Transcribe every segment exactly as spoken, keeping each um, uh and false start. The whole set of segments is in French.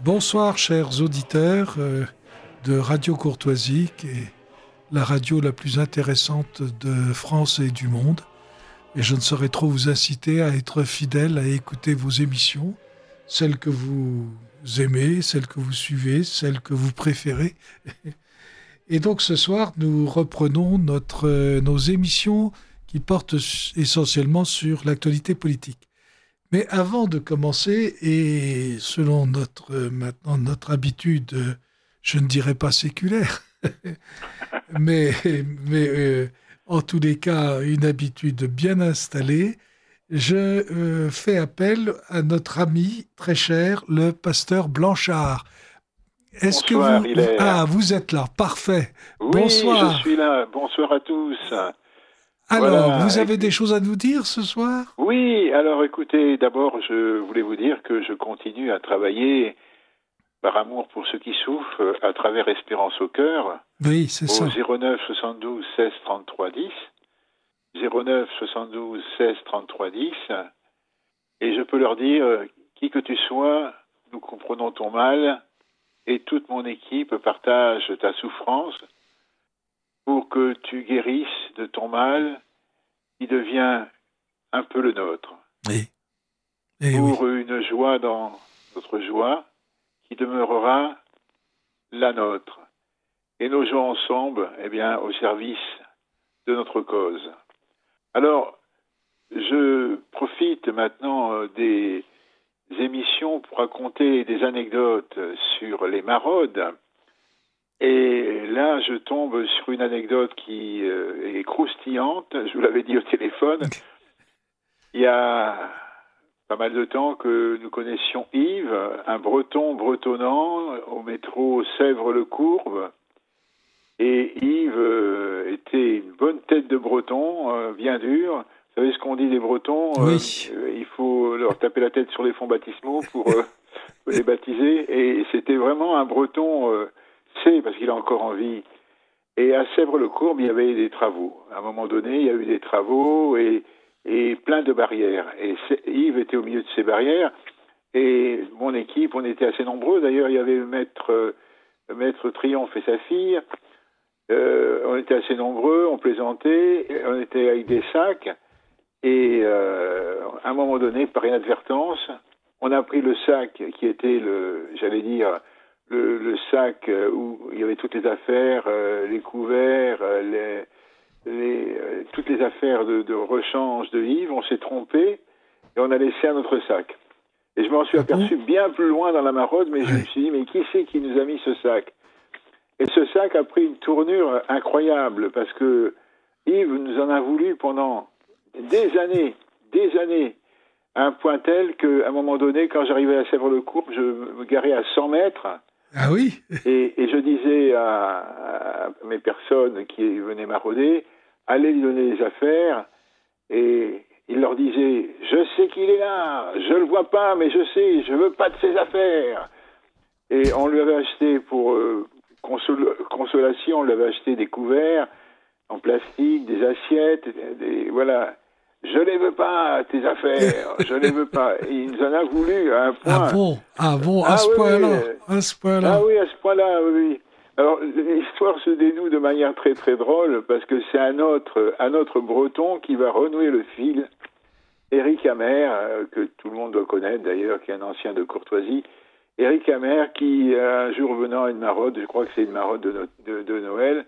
Bonsoir, chers auditeurs euh, de Radio Courtoisie, qui est la radio la plus intéressante de France et du monde. Et je ne saurais trop vous inciter à être fidèles, à écouter vos émissions, celles que vous aimez, celles que vous suivez, celles que vous préférez. Et donc ce soir, nous reprenons notre, euh, nos émissions qui portent essentiellement sur l'actualité politique. Mais avant de commencer, et selon notre, euh, maintenant notre habitude, euh, je ne dirais pas séculaire, mais, mais euh, en tous les cas, une habitude bien installée, je euh, fais appel à notre ami très cher, le pasteur Blanchard. Est-ce Bonsoir, que vous... Hilaire. Ah, vous êtes là, parfait. Oui, je Bonsoir. suis là. Bonsoir à tous. Alors, vous Voilà. avez des choses à nous dire ce soir? Oui, alors écoutez, d'abord, je voulais vous dire que je continue à travailler par amour pour ceux qui souffrent à travers Espérance au cœur Oui, c'est au ça. zéro neuf soixante-douze seize trente-trois dix. zéro neuf soixante-douze seize trente-trois dix. Et je peux leur dire, qui que tu sois, nous comprenons ton mal et toute mon équipe partage ta souffrance pour que tu guérisses de ton mal qui devient un peu le nôtre. Oui. Eh pour oui. une joie dans notre joie qui demeurera la nôtre. Et nos joies ensemble, eh bien, au service de notre cause. Alors, je profite maintenant des émissions pour raconter des anecdotes sur les maraudes. Et là, je tombe sur une anecdote qui euh, est croustillante. Je vous l'avais dit au téléphone. Il y a pas mal de temps que nous connaissions Yves, un breton bretonnant au métro Sèvres-le-Courbe. Et Yves euh, était une bonne tête de breton, euh, bien dur. Vous savez ce qu'on dit des bretons? Oui. euh, Il faut leur taper la tête sur les fonds baptismaux pour euh, les baptiser. Et c'était vraiment un breton... Euh, c'est parce qu'il a encore envie. Et à Sèvres-le-Courbe, il y avait des travaux. À un moment donné, il y a eu des travaux et, et plein de barrières. Et Yves était au milieu de ces barrières. Et mon équipe, on était assez nombreux. D'ailleurs, il y avait Maître, euh, Maître Triomphe et sa fille. Euh, on était assez nombreux, on plaisantait, on était avec des sacs. Et euh, à un moment donné, par inadvertance, on a pris le sac qui était, le, j'allais dire... Le, le sac où il y avait toutes les affaires, euh, les couverts, euh, les, les, euh, toutes les affaires de, de rechange de Yves, on s'est trompé et on a laissé un autre sac. Et je m'en suis Ah aperçu bon? bien plus loin dans la maraude, mais Oui. je me suis dit, mais qui c'est qui nous a mis ce sac? Et ce sac a pris une tournure incroyable, parce que Yves nous en a voulu pendant des années, des années, à un point tel qu'à un moment donné, quand j'arrivais à Sèvres-le-Courbe, je me garais à cent mètres. Ah oui? Et, et je disais à, à mes personnes qui venaient marauder, allez lui donner les affaires. Et il leur disait, je sais qu'il est là, je le vois pas, mais je sais, je veux pas de ses affaires. Et on lui avait acheté pour euh, consol- consolation, on lui avait acheté des couverts en plastique, des assiettes, des, voilà. Je les veux pas, tes affaires, je les veux pas. Et il nous en a voulu à un Ah point. bon? Ah bon? À Ah ce oui, point-là? oui. À ce point-là? Ah oui, à ce point-là, oui, oui. Alors, l'histoire se dénoue de manière très très drôle parce que c'est un autre, un autre breton qui va renouer le fil. Éric Hammer, euh, que tout le monde doit connaître d'ailleurs, qui est un ancien de Courtoisie. Éric Hammer qui, un jour venant à une maraude, je crois que c'est une maraude de, no- de, de Noël,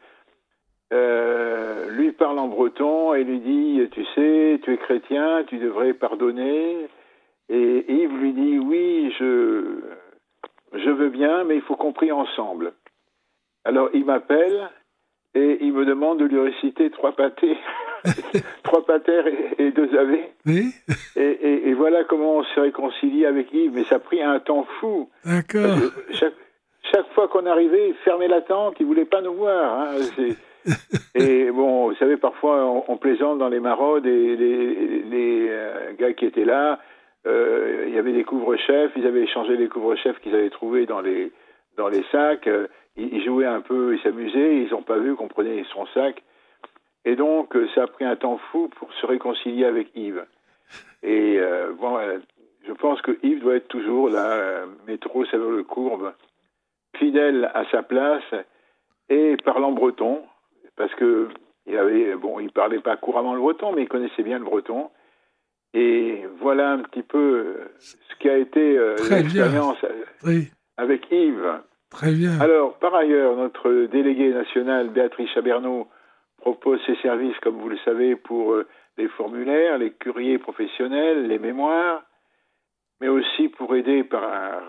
euh, lui parle en breton et lui dit, tu sais, tu es chrétien, tu devrais pardonner. Et Yves lui dit, oui, je, je veux bien, mais il faut qu'on prie ensemble. Alors il m'appelle et il me demande de lui réciter trois pâtés, trois patères et, et deux avés. Oui? Et, et, et voilà comment on s'est réconcilié avec Yves. Mais ça a pris un temps fou. Parce D'accord. que chaque, chaque fois qu'on arrivait, il fermait la tente, il voulait pas nous voir. Hein. C'est... Et bon, vous savez, parfois on, on plaisante dans les maraudes et les, les euh, gars qui étaient là, euh, il y avait des couvre-chefs, ils avaient échangé les couvre-chefs qu'ils avaient trouvés dans les, dans les sacs, euh, ils, ils jouaient un peu, ils s'amusaient, ils n'ont pas vu qu'on prenait son sac. Et donc, ça a pris un temps fou pour se réconcilier avec Yves. Et euh, bon, je pense que Yves doit être toujours là, euh, métro Sèvres-le-Courbe, fidèle à sa place et parlant breton, parce que il avait, bon, il parlait pas couramment le breton, mais il connaissait bien le breton. Et voilà un petit peu ce qui a été euh, l'expérience oui. avec Yves. Très bien. Alors, par ailleurs, notre déléguée nationale, Béatrice Chabernaud, propose ses services, comme vous le savez, pour euh, les formulaires, les courriers professionnels, les mémoires, mais aussi pour aider par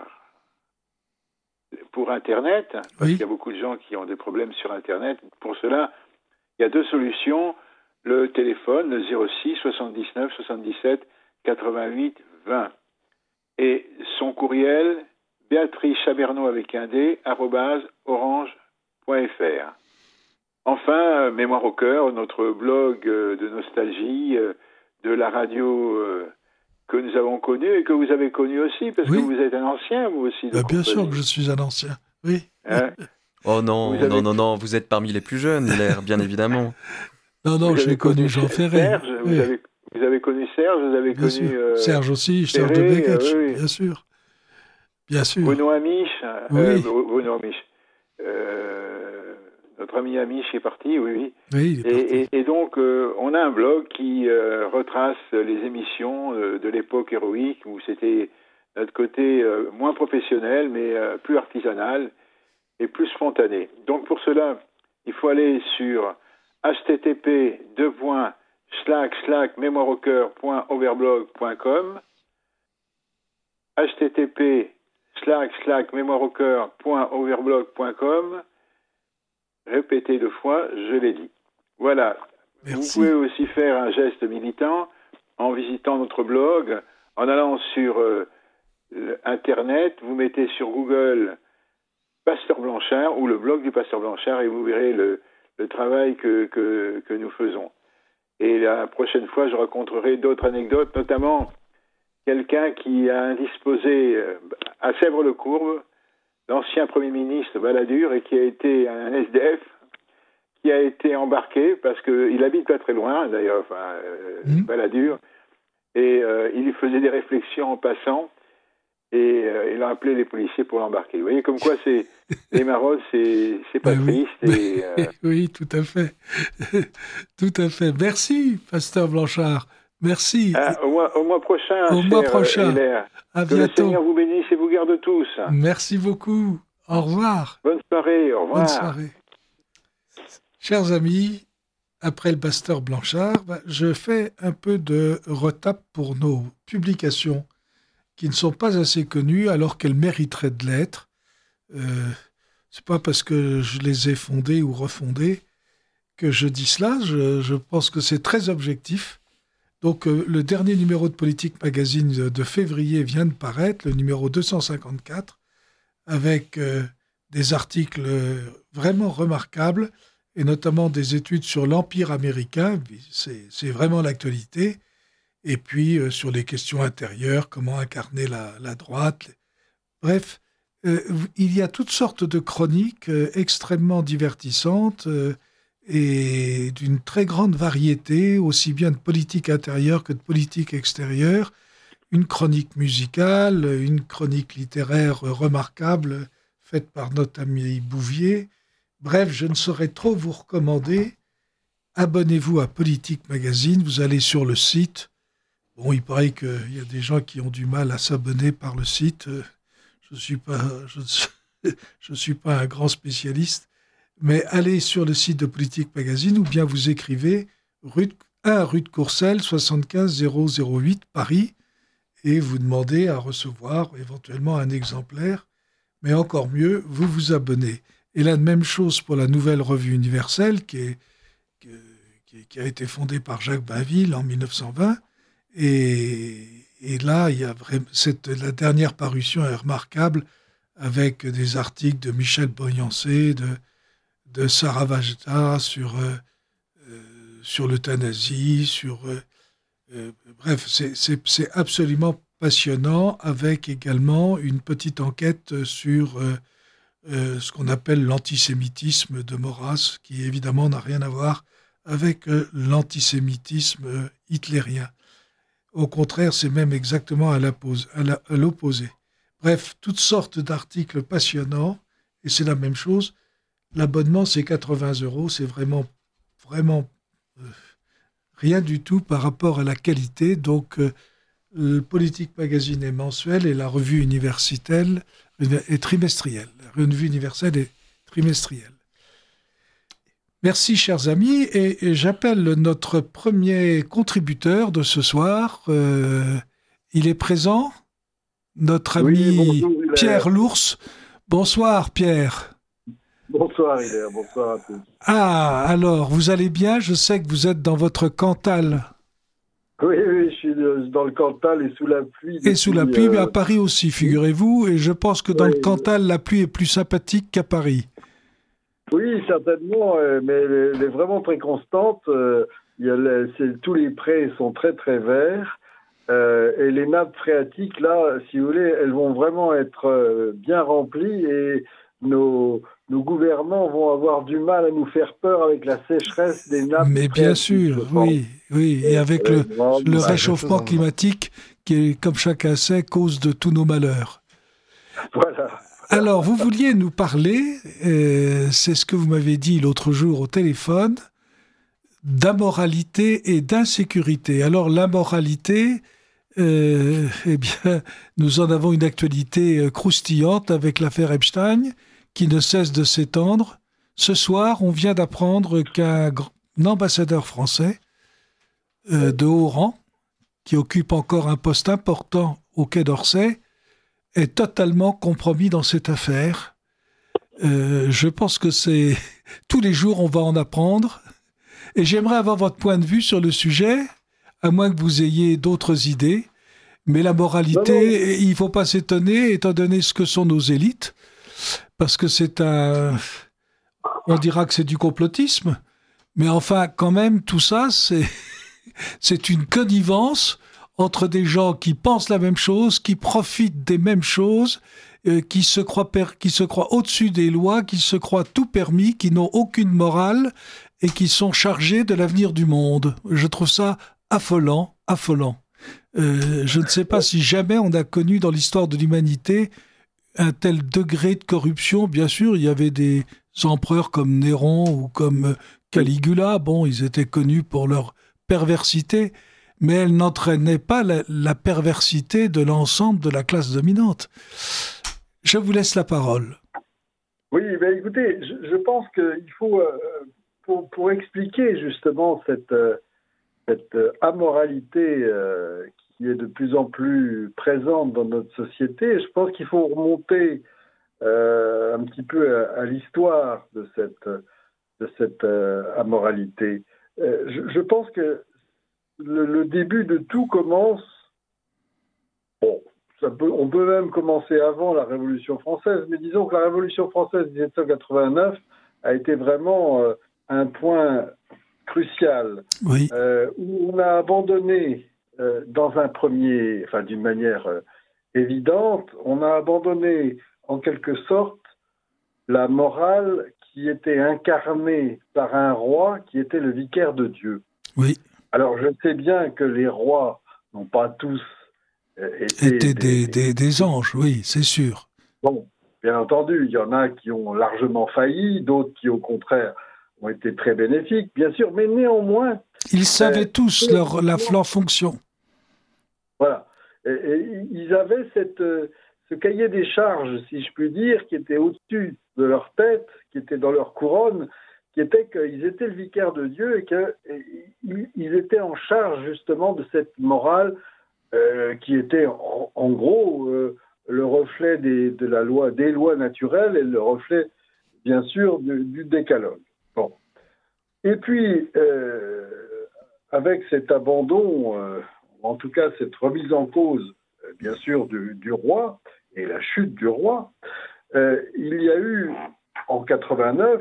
pour Internet, parce oui. qu'il y a beaucoup de gens qui ont des problèmes sur Internet. Pour cela, il y a deux solutions. Le téléphone, le zéro six soixante-dix-neuf soixante-dix-sept quatre-vingt-huit vingt. Et son courriel, Béatrice Chabernaud avec un D, arrobase orange.fr. Enfin, Mémoire au cœur, notre blog de nostalgie de la radio que nous avons connue et que vous avez connue aussi, parce oui. que vous êtes un ancien, vous aussi. De bah, bien sûr que je suis un ancien, oui. Hein oh non, avez... non, non, non, vous êtes parmi les plus jeunes, Hilaire, bien évidemment. Non, non, j'ai connu Jean Ferré. Serge, oui. vous, avez, vous avez connu Serge, vous avez bien connu... Euh, Serge aussi, Serge de Beketch, euh, oui. bien sûr. Bien sûr. Bruno Amiche, oui. euh, Bruno Amiche. Euh, notre ami Amiche est parti, oui, oui. Oui, il est et, parti. Et, et donc, euh, on a un blog qui euh, retrace les émissions euh, de l'époque héroïque, où c'était notre côté euh, moins professionnel, mais euh, plus artisanal et plus spontané. Donc, pour cela, il faut aller sur http deux points slash slash mémoireaucoeur.overblog.com http slash slash mémoireaucoeur.overblog.com répétez deux fois, je l'ai dit. Voilà. Merci. Vous pouvez aussi faire un geste militant en visitant notre blog, en allant sur euh, Internet, vous mettez sur Google Pasteur Blanchard ou le blog du Pasteur Blanchard et vous verrez le le travail que, que, que nous faisons. Et la prochaine fois, je raconterai d'autres anecdotes, notamment quelqu'un qui a indisposé à Sèvres-le-Courbe, l'ancien Premier ministre Balladur, et qui a été un S D F, qui a été embarqué, parce qu'il habite pas très loin, d'ailleurs, enfin, euh, mmh. Balladur, et euh, il faisait des réflexions en passant, et euh, il a appelé les policiers pour l'embarquer. Vous voyez, comme quoi, c'est, les maraudes, c'est, c'est pas ben triste. Oui. Et, euh... oui, tout à fait. Tout à fait. Merci, Pasteur Blanchard. Merci. Ah, au, mois, au mois prochain, Au cher mois prochain. Hilaire. À que bientôt. le Seigneur vous bénisse et vous garde tous. Merci beaucoup. Au revoir. Bonne soirée. Au revoir. Bonne soirée. Chers amis, après le Pasteur Blanchard, je fais un peu de retape pour nos publications qui ne sont pas assez connues alors qu'elles mériteraient de l'être. Euh, c'est pas parce que je les ai fondées ou refondées que je dis cela. Je, je pense que c'est très objectif. Donc, euh, le dernier numéro de Politique Magazine de, de février vient de paraître, le numéro deux cent cinquante-quatre, avec euh, des articles vraiment remarquables, et notamment des études sur l'Empire américain, c'est, c'est vraiment l'actualité, et puis euh, sur les questions intérieures, comment incarner la, la droite. Bref, euh, il y a toutes sortes de chroniques euh, extrêmement divertissantes euh, et d'une très grande variété, aussi bien de politique intérieure que de politique extérieure. Une chronique musicale, une chronique littéraire remarquable, faite par notre ami Bouvier. Bref, je ne saurais trop vous recommander. Abonnez-vous à Politique Magazine, vous allez sur le site. Bon, il paraît qu'il y a des gens qui ont du mal à s'abonner par le site. Je ne suis pas, je ne suis pas un grand spécialiste. Mais allez sur le site de Politique Magazine ou bien vous écrivez rue de, un rue de Courcelles, soixante-quinze zéro zéro huit, Paris, et vous demandez à recevoir éventuellement un exemplaire. Mais encore mieux, vous vous abonnez. Et la même chose pour la Nouvelle Revue Universelle qui, est, qui, qui a été fondée par Jacques Bainville en mille neuf cent vingt. Et, et là, il y a vraiment, cette, la dernière parution est remarquable avec des articles de Michel Boyancé, de, de Sarah Vajda sur, euh, euh, sur l'euthanasie, sur... Euh, euh, bref, c'est, c'est, c'est absolument passionnant, avec également une petite enquête sur euh, euh, ce qu'on appelle l'antisémitisme de Maurras, qui évidemment n'a rien à voir avec euh, l'antisémitisme hitlérien. Au contraire, c'est même exactement à, à, la, à l'opposé. Bref, toutes sortes d'articles passionnants, et c'est la même chose. L'abonnement, c'est quatre-vingts euros, c'est vraiment, vraiment euh, rien du tout par rapport à la qualité. Donc, euh, le Politique Magazine est mensuel et la revue universitaire est trimestrielle. La revue universelle est trimestrielle. Merci, chers amis, et, et j'appelle notre premier contributeur de ce soir. Euh, il est présent, notre ami oui, bonjour, Pierre Lours. Bonsoir, Pierre. Bonsoir, Hilaire. Bonsoir à tous. Ah, alors, vous allez bien? Je sais que vous êtes dans votre Cantal. Oui, oui, je suis dans le Cantal et sous la pluie. Et sous la pluie, euh... mais à Paris aussi, figurez-vous. Et je pense que dans oui, le Cantal, la pluie est plus sympathique qu'à Paris. Oui, certainement, mais elle est vraiment très constante. Il y a les, c'est, tous les prés sont très, très verts. Euh, et les nappes phréatiques, là, si vous voulez, elles vont vraiment être bien remplies et nos, nos gouvernants vont avoir du mal à nous faire peur avec la sécheresse des nappes Mais bien sûr, oui, oui. Et, et avec le, le réchauffement climatique qui, est, comme chacun sait, cause de tous nos malheurs. Voilà. Alors, vous vouliez nous parler, euh, c'est ce que vous m'avez dit l'autre jour au téléphone, d'amoralité et d'insécurité. Alors, l'amoralité, euh, eh bien, nous en avons une actualité croustillante avec l'affaire Epstein, qui ne cesse de s'étendre. Ce soir, on vient d'apprendre qu'un ambassadeur français euh, de haut rang, qui occupe encore un poste important au Quai d'Orsay, est totalement compromis dans cette affaire. Euh, je pense que c'est... Tous les jours, on va en apprendre. Et j'aimerais avoir votre point de vue sur le sujet, à moins que vous ayez d'autres idées. Mais la moralité, non, non. il ne faut pas s'étonner, étant donné ce que sont nos élites, parce que c'est un... On dira que c'est du complotisme, mais enfin, quand même, tout ça, c'est, c'est une connivence entre des gens qui pensent la même chose, qui profitent des mêmes choses, euh, qui se croient, per... qui se croient au-dessus des lois, qui se croient tout permis, qui n'ont aucune morale et qui sont chargés de l'avenir du monde. Je trouve ça affolant, affolant. Euh, je ne sais pas si jamais on a connu dans l'histoire de l'humanité un tel degré de corruption. Bien sûr, il y avait des empereurs comme Néron ou comme Caligula. Bon, ils étaient connus pour leur perversité, mais elle n'entraînait pas la, la perversité de l'ensemble de la classe dominante. Je vous laisse la parole. Oui, ben écoutez, je, je pense qu'il faut, euh, pour, pour expliquer justement cette, euh, cette amoralité euh, qui est de plus en plus présente dans notre société, je pense qu'il faut remonter euh, un petit peu à, à l'histoire de cette, de cette euh, amoralité. Euh, je, je pense que Le, le début de tout commence, bon, ça peut, on peut même commencer avant la Révolution française, mais disons que la Révolution française de dix-sept cent quatre-vingt-neuf a été vraiment euh, un point crucial, oui. euh, où on a abandonné, euh, dans un premier, enfin d'une manière euh, évidente, on a abandonné en quelque sorte la morale qui était incarnée par un roi qui était le vicaire de Dieu. Oui. Alors, je sais bien que les rois n'ont pas tous euh, été étaient des, des, des, des anges, oui, c'est sûr. Bon, bien entendu, il y en a qui ont largement failli, d'autres qui, au contraire, ont été très bénéfiques, bien sûr, mais néanmoins... Ils savaient euh, tous leur, la, leur fonction. Voilà. Et, et, ils avaient cette, euh, ce cahier des charges, si je puis dire, qui était au-dessus de leur tête, qui était dans leur couronne, qui était qu'ils étaient le vicaire de Dieu et qu'ils étaient en charge justement de cette morale euh, qui était en, en gros euh, le reflet des, de la loi, des lois naturelles et le reflet bien sûr du, du décalogue. Bon. Et puis euh, avec cet abandon, euh, en tout cas cette remise en cause euh, bien sûr du, du roi et la chute du roi, euh, il y a eu en quatre-vingt-neuf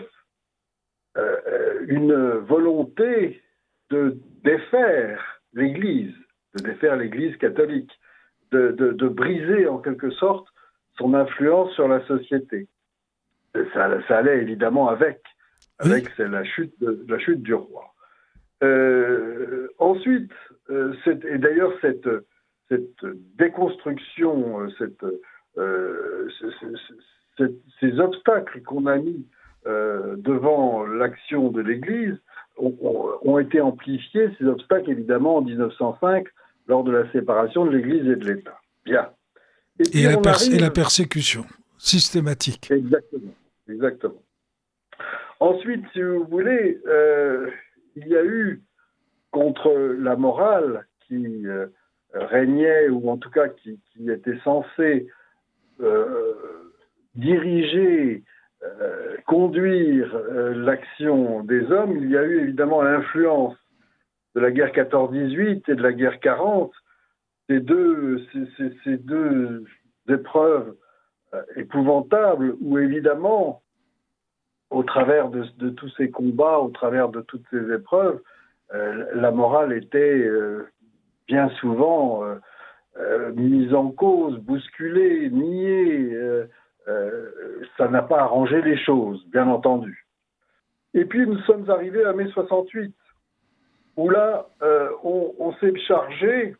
Euh, une volonté de défaire l'Église, de défaire l'Église catholique, de, de, de briser en quelque sorte son influence sur la société. Ça, ça allait évidemment avec, avec oui. c'est la chute, de, la chute du roi. Euh, ensuite, euh, cette, et d'ailleurs cette, cette déconstruction, cette, euh, c- c- c- ces obstacles qu'on a mis euh, devant l'action de l'Église ont, ont, ont été amplifiés, ces obstacles évidemment en dix-neuf cent cinq, lors de la séparation de l'Église et de l'État. Bien. Et, puis, et, la, on pers- arrive... et la persécution systématique. Exactement, exactement. Ensuite, si vous voulez, euh, il y a eu contre la morale qui euh, régnait, ou en tout cas qui, qui était censée euh, diriger, euh, conduire euh, l'action des hommes, il y a eu évidemment l'influence de la guerre quatorze dix-huit et de la guerre quarante, ces deux, ces, ces, ces deux épreuves euh, épouvantables, où évidemment, au travers de, de tous ces combats, au travers de toutes ces épreuves, euh, la morale était euh, bien souvent euh, euh, mise en cause, bousculée, niée. Euh, euh, ça n'a pas arrangé les choses, bien entendu. Et puis nous sommes arrivés à mai soixante-huit, où là, euh, on, on s'est chargé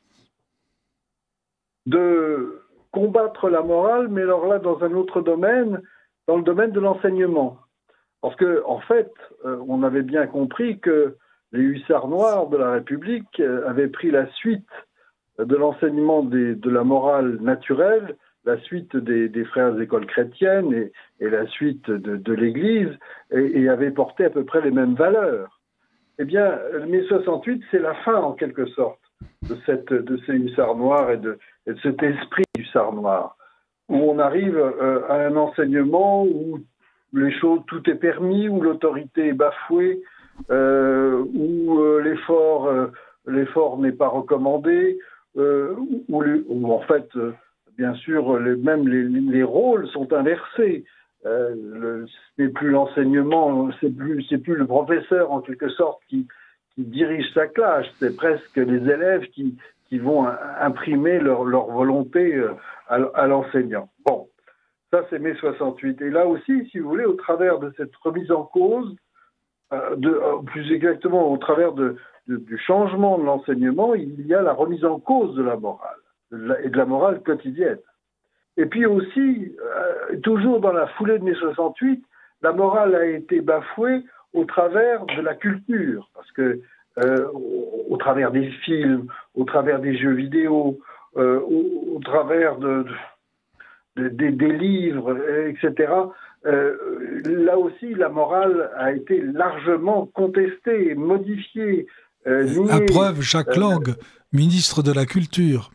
de combattre la morale, mais alors là, dans un autre domaine, dans le domaine de l'enseignement. Parce que, en fait, euh, on avait bien compris que les hussards noirs de la République euh, avaient pris la suite de l'enseignement des, de la morale naturelle, la suite des, des frères écoles chrétiennes et, et la suite de, de l'Église, et, et avaient porté à peu près les mêmes valeurs. Eh bien, mai soixante-huit, c'est la fin, en quelque sorte, de, cette, de ces hussards noirs et de, et de cet esprit hussard noir, où on arrive euh, à un enseignement où les choses, tout est permis, où l'autorité est bafouée, euh, où euh, l'effort, euh, l'effort n'est pas recommandé, euh, où, où, où en fait, euh, bien sûr, les, même les, les rôles sont inversés. Euh, le, ce n'est plus l'enseignement, c'est plus, c'est plus le professeur en quelque sorte qui, qui dirige sa classe, c'est presque les élèves qui, qui vont imprimer leur, leur volonté à, à l'enseignant. Bon. Ça, c'est mai soixante-huit. Et là aussi, si vous voulez, au travers de cette remise en cause, euh, de, euh, plus exactement au travers de, de, du changement de l'enseignement, il y a la remise en cause de la morale, de la, et de la morale quotidienne. Et puis aussi, euh, toujours dans la foulée de mai soixante-huit, la morale a été bafouée au travers de la culture, parce que euh, au, au travers des films, au travers des jeux vidéo, euh, au, au travers de... de Des, des livres, et cetera. Euh, là aussi, la morale a été largement contestée, modifiée, euh, niée. À preuve, Jacques Lang, euh, ministre de la Culture.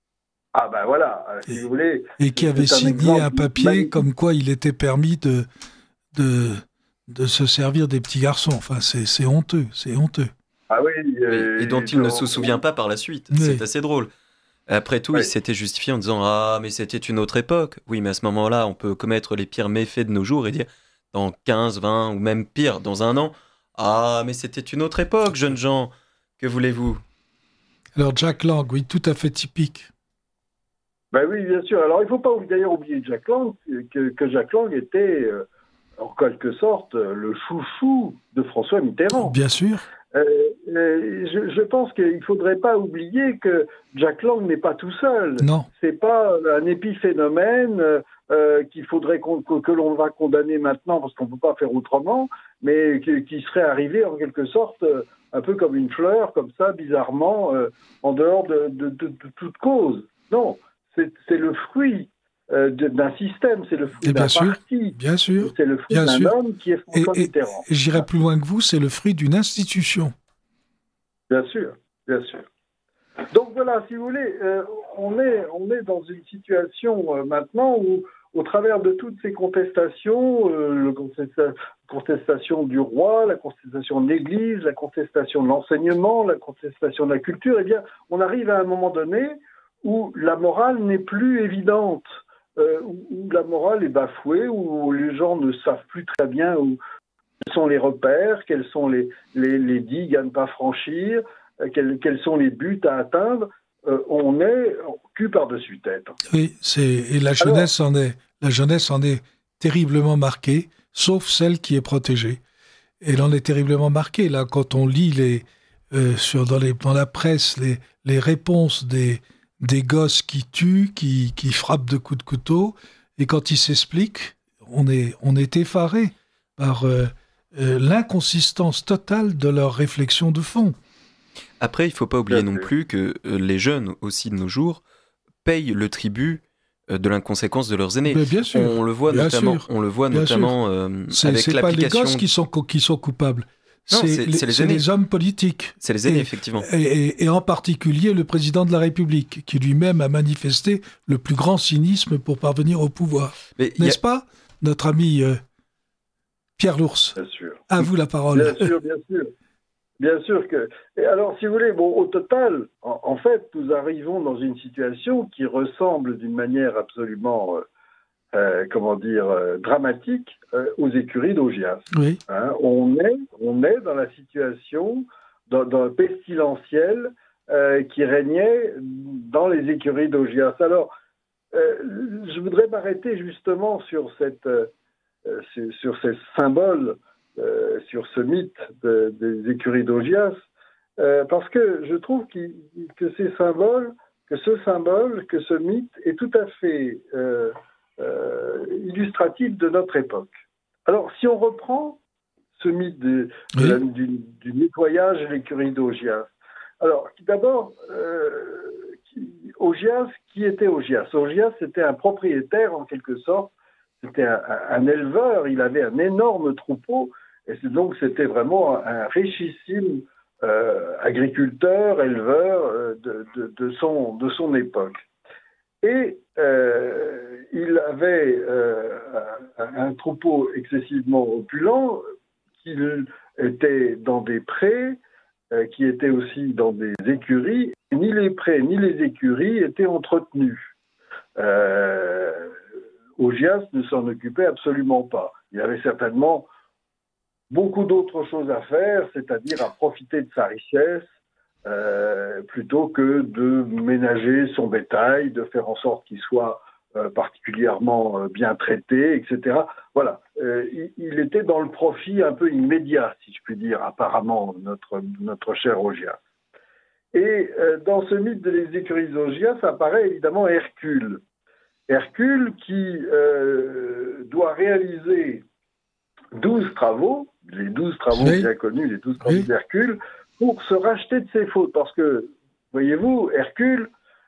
Ah ben voilà, si et, vous voulez. Et qui avait signé un papier magnifique. Comme quoi il était permis de, de, de se servir des petits garçons. Enfin, c'est, c'est honteux, c'est honteux. Ah oui. Euh, et, et dont il ne se souvient pas par la suite. Oui. C'est assez drôle. Après tout, oui. il s'était justifié en disant « Ah, mais c'était une autre époque ». Oui, mais à ce moment-là, on peut commettre les pires méfaits de nos jours et dire dans quinze, vingt ou même pire, dans un an « Ah, mais c'était une autre époque, jeunes gens, que voulez-vous ?» Alors, Jack Lang, oui, tout à fait typique. Ben oui, bien sûr. Alors, il ne faut pas d'ailleurs oublier Jack Lang, que, que Jack Lang était, euh, en quelque sorte, le chouchou de François Mitterrand. Bien sûr. Euh, euh, je, je pense qu'il ne faudrait pas oublier que Jack Lang n'est pas tout seul. Non. C'est pas un épiphénomène euh, qu'il faudrait qu'on, que, que l'on va condamner maintenant parce qu'on ne peut pas faire autrement, mais qui, qui serait arrivé en quelque sorte euh, un peu comme une fleur, comme ça, bizarrement, euh, en dehors de, de, de, de toute cause. Non, c'est, c'est le fruit euh, de, d'un système, c'est le fruit d'un sûr, parti, bien sûr, c'est le fruit bien d'un sûr. homme qui est François et, Mitterrand. Et, et j'irai plus loin que vous, c'est le fruit d'une institution. Bien sûr, bien sûr. Donc voilà, si vous voulez, euh, on, est, on est dans une situation euh, maintenant où, au travers de toutes ces contestations, euh, la contesta- contestation du roi, la contestation de l'Église, la contestation de l'enseignement, la contestation de la culture, eh bien, on arrive à un moment donné où la morale n'est plus évidente, euh, où, où la morale est bafouée, où les gens ne savent plus très bien où, quels sont les repères, quels sont les, les, les digues à ne pas franchir, euh, quels, quels sont les buts à atteindre. Euh, on est cul par-dessus tête. Oui, c'est, et la jeunesse, Alors, en est, la jeunesse en est terriblement marquée, sauf celle qui est protégée. Elle en est terriblement marquée. Là, quand on lit les, euh, sur, dans, les, dans la presse les, les réponses des, des gosses qui tuent, qui, qui frappent de coups de couteau, et quand ils s'expliquent, on est, on est effaré par euh, euh, l'inconsistance totale de leurs réflexions de fond. Après, il ne faut pas oublier non plus que euh, les jeunes aussi de nos jours payent le tribut euh, de l'inconséquence de leurs aînés. Mais bien sûr, on le voit bien notamment, sûr, on le voit bien notamment euh, c'est, avec c'est l'application. C'est pas les gosses qui sont, qui sont coupables. Non, c'est, c'est, les, c'est, les, c'est les hommes politiques. C'est les aînés, et, effectivement. Et, et, et en particulier le président de la République, qui lui-même a manifesté le plus grand cynisme pour parvenir au pouvoir. Mais N'est-ce a... pas, notre ami euh, Pierre Lours? Bien sûr. À vous la parole. Bien sûr, bien sûr. Bien sûr que... Et alors, si vous voulez, bon, au total, en, en fait, nous arrivons dans une situation qui ressemble d'une manière absolument... Euh, Euh, comment dire, euh, dramatique euh, aux écuries d'Augias. Oui. Hein, on, est, on est dans la situation dans, dans pestilentielle euh, qui régnait dans les écuries d'Augias. Alors, euh, je voudrais m'arrêter justement sur, cette, euh, sur, sur ces symboles, euh, sur ce mythe de, des écuries d'Augias, euh, parce que je trouve que ces symboles, que ce symbole, que ce mythe est tout à fait... Euh, Euh, illustratif de notre époque. Alors, si on reprend ce mythe de, de oui. la, du, du nettoyage de l'écurie d'Augias, alors, d'abord, euh, qui, Augias, qui était Augias? Augias, c'était un propriétaire, en quelque sorte, c'était un, un éleveur, il avait un énorme troupeau, et c'est, donc c'était vraiment un, un richissime euh, agriculteur, éleveur euh, de, de, de, son, de son époque. Et euh, il avait euh, un, un troupeau excessivement opulent, qui était dans des prés, euh, qui était aussi dans des écuries. Ni les prés ni les écuries étaient entretenus. Euh, Augias ne s'en occupait absolument pas. Il avait certainement beaucoup d'autres choses à faire, c'est-à-dire à profiter de sa richesse, Euh, plutôt que de ménager son bétail, de faire en sorte qu'il soit euh, particulièrement euh, bien traité, et cetera. Voilà, euh, il, il était dans le profit un peu immédiat, si je puis dire, apparemment, notre, notre cher Augias. Et euh, dans ce mythe de les écuries d'Augias apparaît évidemment Hercule. Hercule qui euh, doit réaliser douze travaux, les douze travaux oui. bien connus, les douze travaux oui. d'Hercule, pour se racheter de ses fautes. Parce que, voyez-vous, Hercule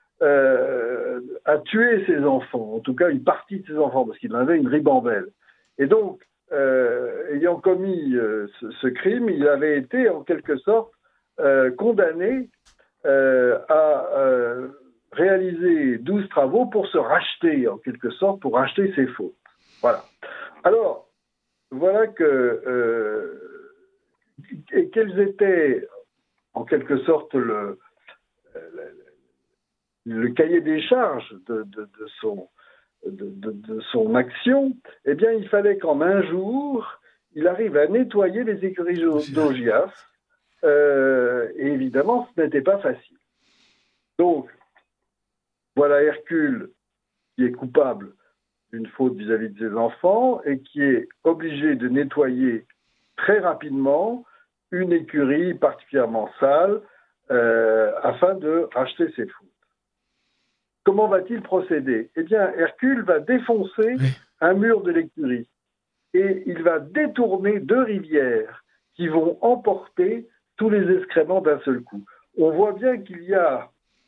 euh, a tué ses enfants, en tout cas une partie de ses enfants, parce qu'il en avait une ribambelle. Et donc, euh, ayant commis euh, ce, ce crime, il avait été, en quelque sorte, euh, condamné euh, à euh, réaliser douze travaux pour se racheter, en quelque sorte, pour racheter ses fautes. Voilà. Alors, voilà que... Euh, et quels étaient... en quelque sorte le, le, le cahier des charges de, de, de, son, de, de, de son action, eh bien, il fallait qu'en un jour, il arrive à nettoyer les écuries d'Augias. Euh, et évidemment, ce n'était pas facile. Donc, voilà Hercule qui est coupable d'une faute vis-à-vis de ses enfants et qui est obligé de nettoyer très rapidement une écurie particulièrement sale euh, afin de racheter ses fautes. Comment va-t-il procéder? Eh bien, Hercule va défoncer oui. un mur de l'écurie et il va détourner deux rivières qui vont emporter tous les excréments d'un seul coup. On voit bien qu'il y a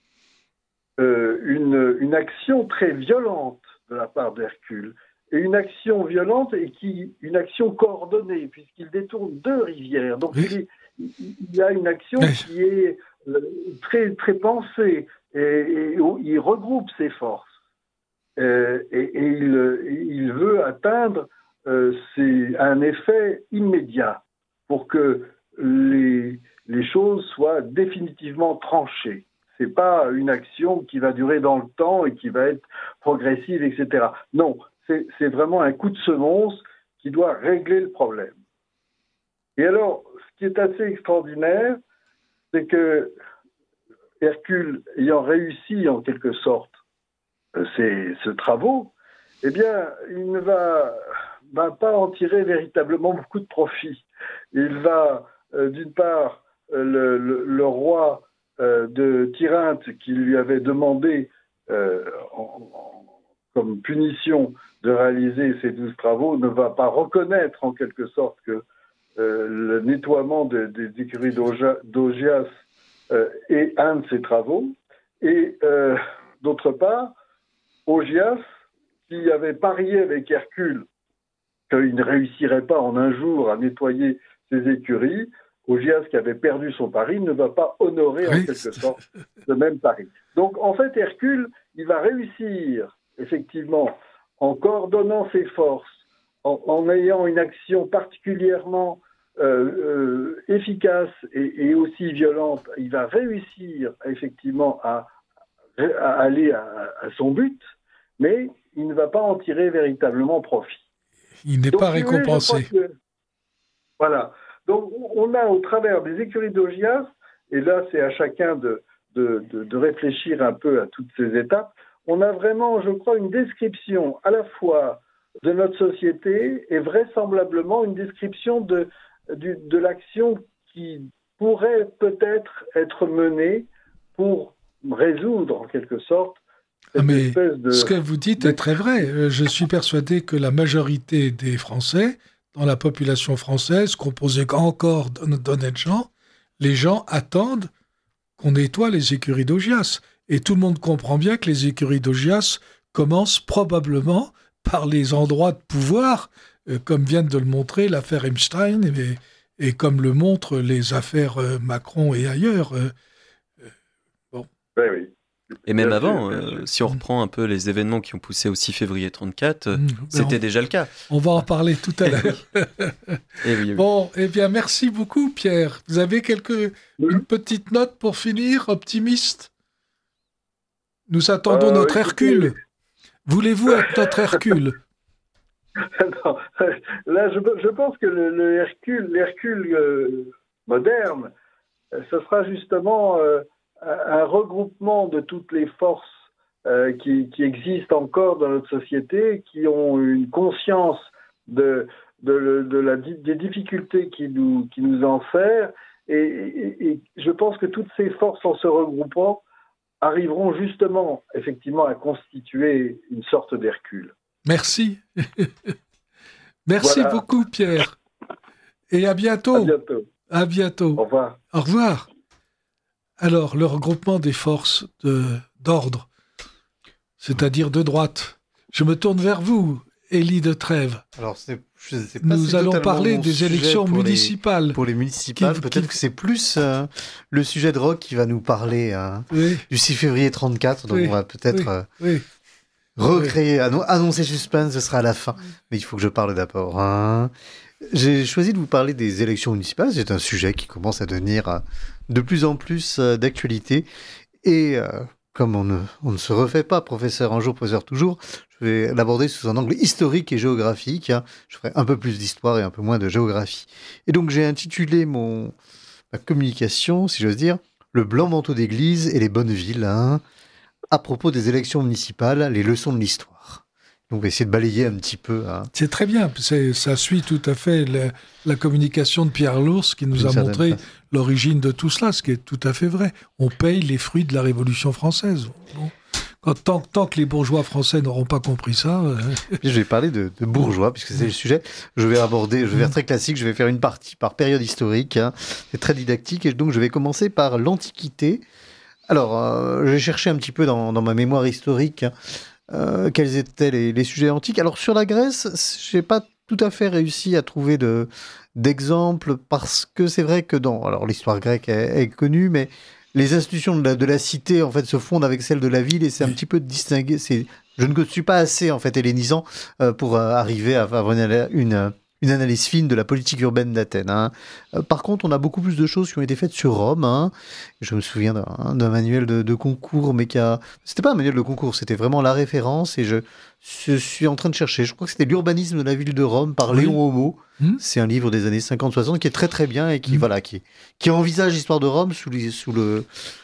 euh, une, une action très violente de la part d'Hercule. Et une action violente et qui, une action coordonnée, puisqu'il détourne deux rivières. Donc oui. il, est, il y a une action oui. qui est très, très pensée et, et il regroupe ses forces. Euh, et, et il, il veut atteindre euh, ses, un effet immédiat pour que les, les choses soient définitivement tranchées. Ce n'est pas une action qui va durer dans le temps et qui va être progressive, et cetera. Non. C'est, c'est vraiment un coup de semonce qui doit régler le problème. Et alors, ce qui est assez extraordinaire, c'est que Hercule, ayant réussi en quelque sorte ces, ces travaux, eh bien, il ne va, va pas en tirer véritablement beaucoup de profit. Il va, euh, d'une part, le, le, le roi euh, de Tyrinthe, qui lui avait demandé, euh, en, en, comme punition, de réaliser ces douze travaux, ne va pas reconnaître en quelque sorte que euh, le nettoiement de, des écuries d'Augias euh, est un de ces travaux. Et euh, d'autre part, Augias, qui avait parié avec Hercule qu'il ne réussirait pas en un jour à nettoyer ses écuries, Augias, qui avait perdu son pari, ne va pas honorer en quelque sorte ce même pari. Donc en fait, Hercule, il va réussir effectivement en coordonnant ses forces, en, en ayant une action particulièrement euh, euh, efficace et, et aussi violente, il va réussir effectivement à, à aller à, à son but, mais il ne va pas en tirer véritablement profit. Il n'est Donc, pas récompensé. Voulez, que... Voilà. Donc, on a au travers des écuries d'Augias, et là, c'est à chacun de, de, de, de réfléchir un peu à toutes ces étapes, on a vraiment, je crois, une description à la fois de notre société et vraisemblablement une description de, de, de l'action qui pourrait peut-être être menée pour résoudre, en quelque sorte, Ah mais de... ce que vous dites est très vrai. Je suis persuadé que la majorité des Français, dans la population française, composée encore d'honnêtes gens, les gens attendent qu'on nettoie les écuries d'Augias. Et tout le monde comprend bien que les écuries d'Augias commencent probablement par les endroits de pouvoir, euh, comme vient de le montrer l'affaire Epstein, et, et comme le montrent les affaires euh, Macron et ailleurs. Euh, euh, bon. Oui, oui. Et même avant, euh, si on reprend un peu les événements qui ont poussé au six février trente-quatre, mmh, c'était on, déjà le cas. On va en parler tout à l'heure. et oui, oui. Bon, eh bien, merci beaucoup, Pierre. Vous avez quelques, mmh. une petite note pour finir, optimiste ? Nous attendons euh, notre Hercule. Écoutez... Voulez-vous être notre Hercule ? Non, là, je, je pense que le, le Hercule, l'Hercule euh, moderne, ce sera justement... Euh, un regroupement de toutes les forces euh, qui, qui existent encore dans notre société, qui ont une conscience de, de, de la, des difficultés qui nous, qui nous enserrent, et, et, et je pense que toutes ces forces, en se regroupant, arriveront justement, effectivement, à constituer une sorte d'Hercule. Merci. Merci voilà. beaucoup, Pierre. Et à bientôt. À bientôt. À bientôt. Au revoir. Au revoir. Alors, le regroupement des forces de, d'ordre, c'est-à-dire de droite. Je me tourne vers vous, Élie de Trèves. Alors, c'est, je sais pas, Nous c'est allons parler des élections pour municipales. Les, pour les municipales, qui, peut-être qui... que c'est plus euh, le sujet de Rock qui va nous parler euh, oui. du six février trente-quatre, donc oui. on va peut-être euh, oui. recréer, annon- annoncer suspense, ce sera à la fin. Mais il faut que je parle d'abord. Hein. J'ai choisi de vous parler des élections municipales. C'est un sujet qui commence à devenir euh, de plus en plus euh, d'actualité. Et euh, comme on ne, on ne se refait pas, professeur un jour, professeur toujours, je vais l'aborder sous un angle historique et géographique. Hein. Je ferai un peu plus d'histoire et un peu moins de géographie. Et donc j'ai intitulé mon, ma communication, si j'ose dire, « Le blanc manteau d'église et les bonnes villes hein, », à propos des élections municipales, les leçons de l'histoire. Donc, on va essayer de balayer un petit peu. Hein. C'est très bien. C'est, ça suit tout à fait la, la communication de Pierre Lours qui nous a montré façon. l'origine de tout cela, ce qui est tout à fait vrai. On paye les fruits de la Révolution française. Bon. Quand, tant, tant que les bourgeois français n'auront pas compris ça... Euh... Je vais parler de, de bourgeois, puisque c'est le sujet. Je vais aborder, je vais faire très classique, je vais faire une partie par période historique. Hein. C'est très didactique, et donc je vais commencer par l'Antiquité. Alors, euh, j'ai cherché un petit peu dans, dans ma mémoire historique... Hein, Euh, quels étaient les, les sujets antiques. Alors sur la Grèce, je n'ai pas tout à fait réussi à trouver de, d'exemples parce que c'est vrai que dans... Alors l'histoire grecque est, est connue, mais les institutions de la, de la cité en fait se fondent avec celles de la ville et c'est un petit peu distingué. C'est, je ne suis pas assez en fait hellénisant euh, pour euh, arriver à avoir une, une, une analyse fine de la politique urbaine d'Athènes. Hein. Euh, par contre, on a beaucoup plus de choses qui ont été faites sur Rome. Hein. Je me souviens d'un, d'un manuel de, de concours, mais qui a... C'était pas un manuel de concours, c'était vraiment la référence. Et je, je suis en train de chercher. Je crois que c'était l'urbanisme de la ville de Rome par oui. Léon Homo. Mmh. C'est un livre des années cinquante soixante qui est très très bien et qui, mmh. voilà, qui, qui envisage l'histoire de Rome sous, les, sous le,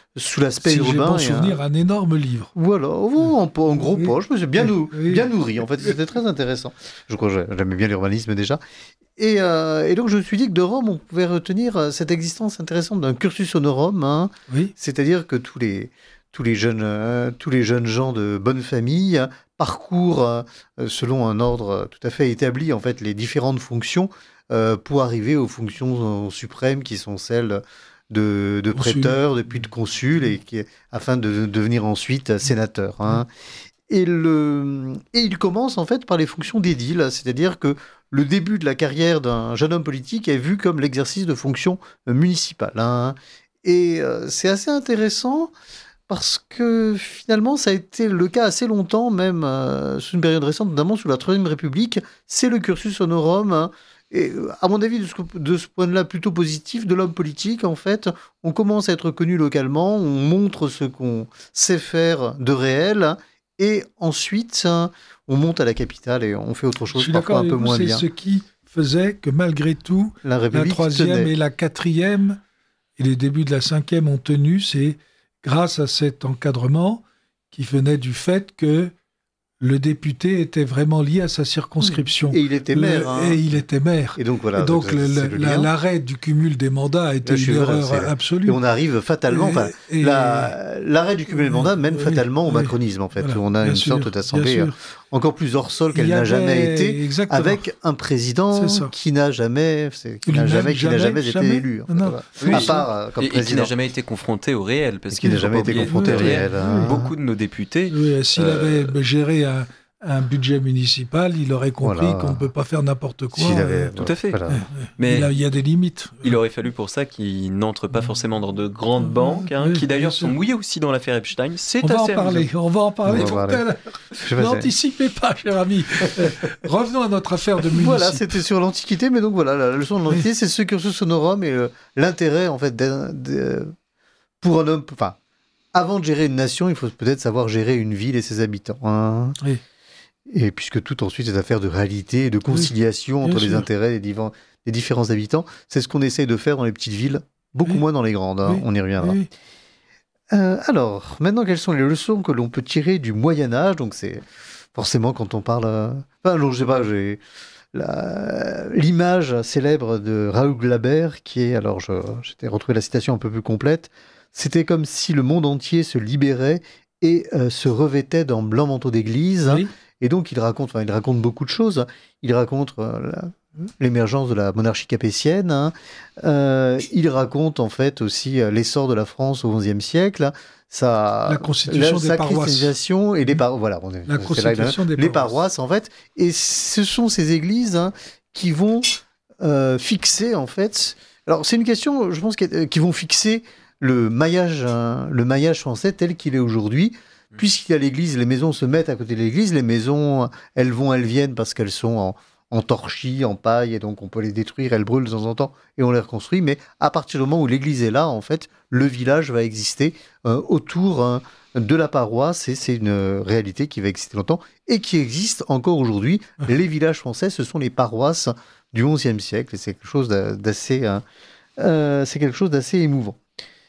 sous l'aspect si urbain. j'ai bon et souvenir, un... un énorme livre. Voilà, oh, en, en gros oui. poche, mais c'est bien, nou- oui. bien nourri. En fait, c'était très intéressant. Je crois que j'aimais bien l'urbanisme déjà. Et, euh, et donc, je me suis dit que de Rome, on pouvait retenir cette existence intéressante d'un cursus honorum. Hein, oui. C'est-à-dire que tous les, tous, les jeunes, euh, tous les jeunes gens de bonne famille parcourent, euh, selon un ordre tout à fait établi, en fait, les différentes fonctions euh, pour arriver aux fonctions suprêmes qui sont celles de, de prêteur, de, puis de consul, et qui, afin de, de devenir ensuite sénateur. Hein. Et, le, et il commence en fait par les fonctions d'édile, c'est-à-dire que le début de la carrière d'un jeune homme politique est vu comme l'exercice de fonctions municipales. Hein. Et euh, c'est assez intéressant parce que finalement ça a été le cas assez longtemps, même euh, sous une période récente, notamment sous la Troisième République, c'est le cursus honorum. Hein. Et à mon avis, de ce, de ce point de vue plutôt positif, de l'homme politique, en fait, on commence à être connu localement, on montre ce qu'on sait faire de réel, et ensuite, on monte à la capitale et on fait autre chose, parfois un peu moins bien. C'est ce qui faisait que malgré tout, la, la troisième tenait. et la quatrième, et les débuts de la cinquième ont tenu, c'est grâce à cet encadrement qui venait du fait que le député était vraiment lié à sa circonscription. Et il était maire. Le, hein. Et il était maire. Et donc, voilà, et donc le, le, le la, l'arrêt du cumul des mandats a été une erreur vrai, absolue. Et on arrive fatalement... Et, et, la, l'arrêt du cumul des mandats mène oui, fatalement oui, au macronisme, en fait. Voilà, on a une sûr, sorte d'assemblée encore plus hors sol qu'elle n'a jamais été, exactement. Avec un président qui n'a jamais, qui n'a jamais, qui n'a jamais, jamais été élu. En fait, voilà. oui, à part euh, comme et, président. Et qui n'a jamais été confronté au réel. Parce qui n'a jamais été confronté au réel. Beaucoup de nos députés... S'il avait géré un... un budget municipal, il aurait compris voilà. qu'on ne peut pas faire n'importe quoi. Si avait, euh, tout à fait. Voilà. Mais il y a des limites. Il aurait fallu pour ça qu'il n'entre pas forcément dans de grandes banques, hein, oui, qui d'ailleurs sont mouillées aussi dans l'affaire Epstein. C'est on, assez va en parler, on va en parler tout à l'heure. N'anticipez pas, cher ami. Revenons à notre affaire de municipal. Voilà, c'était sur l'Antiquité, mais donc voilà, la leçon de l'Antiquité, oui. c'est ce cursus honorum et euh, l'intérêt, en fait, de, de, pour un homme... Enfin, avant de gérer une nation, il faut peut-être savoir gérer une ville et ses habitants. Hein. Oui. Et puisque tout ensuite est affaire de réalité et de conciliation oui, entre les sûr. intérêts des, divans, des différents habitants, c'est ce qu'on essaye de faire dans les petites villes, beaucoup oui. moins dans les grandes, hein, oui. on y reviendra. Oui. Euh, alors, maintenant, quelles sont les leçons que l'on peut tirer du Moyen-Âge ? Donc, c'est forcément quand on parle... Euh... Enfin, non, je sais pas, j'ai la... l'image célèbre de Raoul Glaber, qui est... Alors, je... j'étais retrouvé la citation un peu plus complète. C'était comme si le monde entier se libérait et euh, se revêtait d'un blanc manteau d'église. Oui. Et donc, il raconte, enfin, il raconte beaucoup de choses. Il raconte euh, la, l'émergence de la monarchie capétienne. Hein. Euh, il raconte, en fait, aussi euh, l'essor de la France au onzième siècle. Sa, la constitution la, des sa paroisses. christianisation et les paroisses. Voilà, on est, la constitution là, des les paroisses. paroisses, en fait. Et ce sont ces églises hein, qui vont euh, fixer, en fait... Alors, c'est une question, je pense, qui vont fixer le maillage, hein, le maillage français tel qu'il est aujourd'hui. Puisqu'il y a l'église, les maisons se mettent à côté de l'église, les maisons, elles vont, elles viennent parce qu'elles sont en, en torchis, en paille, et donc on peut les détruire, elles brûlent de temps en temps, et on les reconstruit. Mais à partir du moment où l'église est là, en fait, le village va exister euh, autour hein, de la paroisse, et c'est une réalité qui va exister longtemps, et qui existe encore aujourd'hui. Les villages français, ce sont les paroisses du onzième siècle, et c'est quelque chose d'assez, hein, euh, c'est quelque chose d'assez émouvant.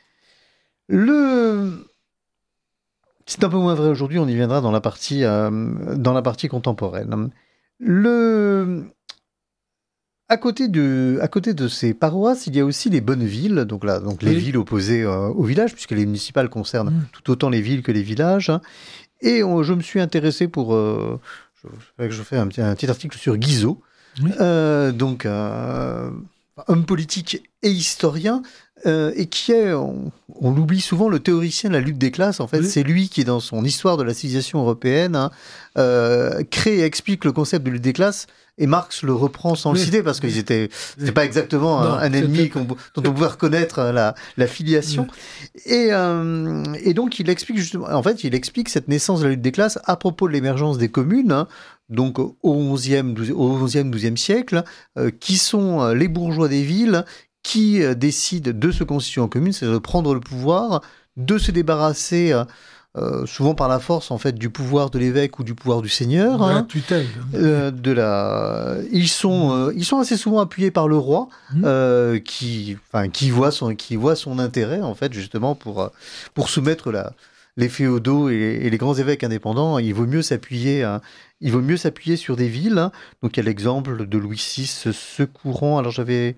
Le... C'est un peu moins vrai aujourd'hui, on y viendra dans la partie, euh, dans la partie contemporaine. Le... À, côté de, à côté de ces paroisses, il y a aussi les bonnes villes, donc, là, donc les oui. villes opposées euh, aux villages, puisque les municipales concernent mmh. tout autant les villes que les villages. Et on, je me suis intéressé pour... Euh, je, je fais un petit, un petit article sur Guizot, oui. euh, donc euh, homme politique et historien, Euh, et qui est, on, on l'oublie souvent, le théoricien de la lutte des classes. En fait, oui. c'est lui qui, dans son Histoire de la civilisation européenne, hein, euh, crée et explique le concept de lutte des classes. Et Marx le reprend sans oui. le citer parce qu'ils étaient, c'était pas exactement non, un, un ennemi qu'on, dont on pouvait reconnaître la, la filiation. Oui. Et, euh, et donc, il explique justement, en fait, il explique cette naissance de la lutte des classes à propos de l'émergence des communes. Hein, donc au onzième, douzième siècle, euh, qui sont les bourgeois des villes qui décident de se constituer en commune, c'est-à-dire de prendre le pouvoir, de se débarrasser euh, souvent par la force en fait du pouvoir de l'évêque ou du pouvoir du seigneur. De la hein, tutelle. euh, de la... ils, sont, euh, ils sont assez souvent appuyés par le roi, Mmh. euh, qui, enfin, qui, voit son, qui voit son intérêt, en fait, justement, pour, euh, pour soumettre la, les féodaux et, et les grands évêques indépendants. Il vaut mieux s'appuyer, hein, il vaut mieux s'appuyer sur des villes. Hein. Donc, il y a l'exemple de Louis six secourant. Alors, j'avais...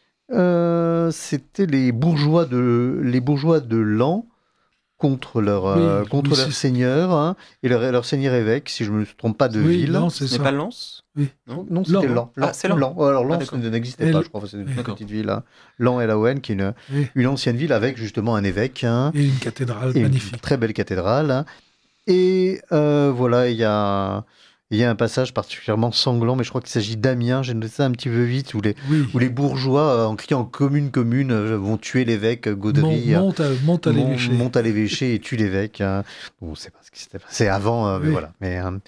Euh, c'était les bourgeois de, les bourgeois de Laon, contre leur, Oui, euh, contre oui, leur c'est- seigneur, hein, et leur, leur seigneur évêque, si je ne me trompe pas de Oui, ville. non, Ce c'est n'est ça. pas Lens Oui. Non, Non, c'était Laon, Laon. Ah, c'est Laon. Alors, Ah, Laon, d'accord. ça n'existait Et pas, le- je crois. C'est une D'accord. petite ville. Hein. Laon et Laon, qui est une, Oui. une ancienne ville avec justement un évêque. Hein, Et une cathédrale et magnifique. une très belle cathédrale. Hein. Et euh, voilà, il y a, il y a un passage particulièrement sanglant, mais je crois qu'il s'agit d'Amiens, j'ai noté ça un petit peu vite, où les, Oui. où les bourgeois, euh, en criant commune, commune, euh, vont tuer l'évêque Gaudry. Mon- monte à, monte à Mon- l'évêché. monte à l'évêché et tue l'évêque. Hein. Bon, c'est pas ce qui s'était passé avant, euh, mais Oui. voilà. Mais, euh,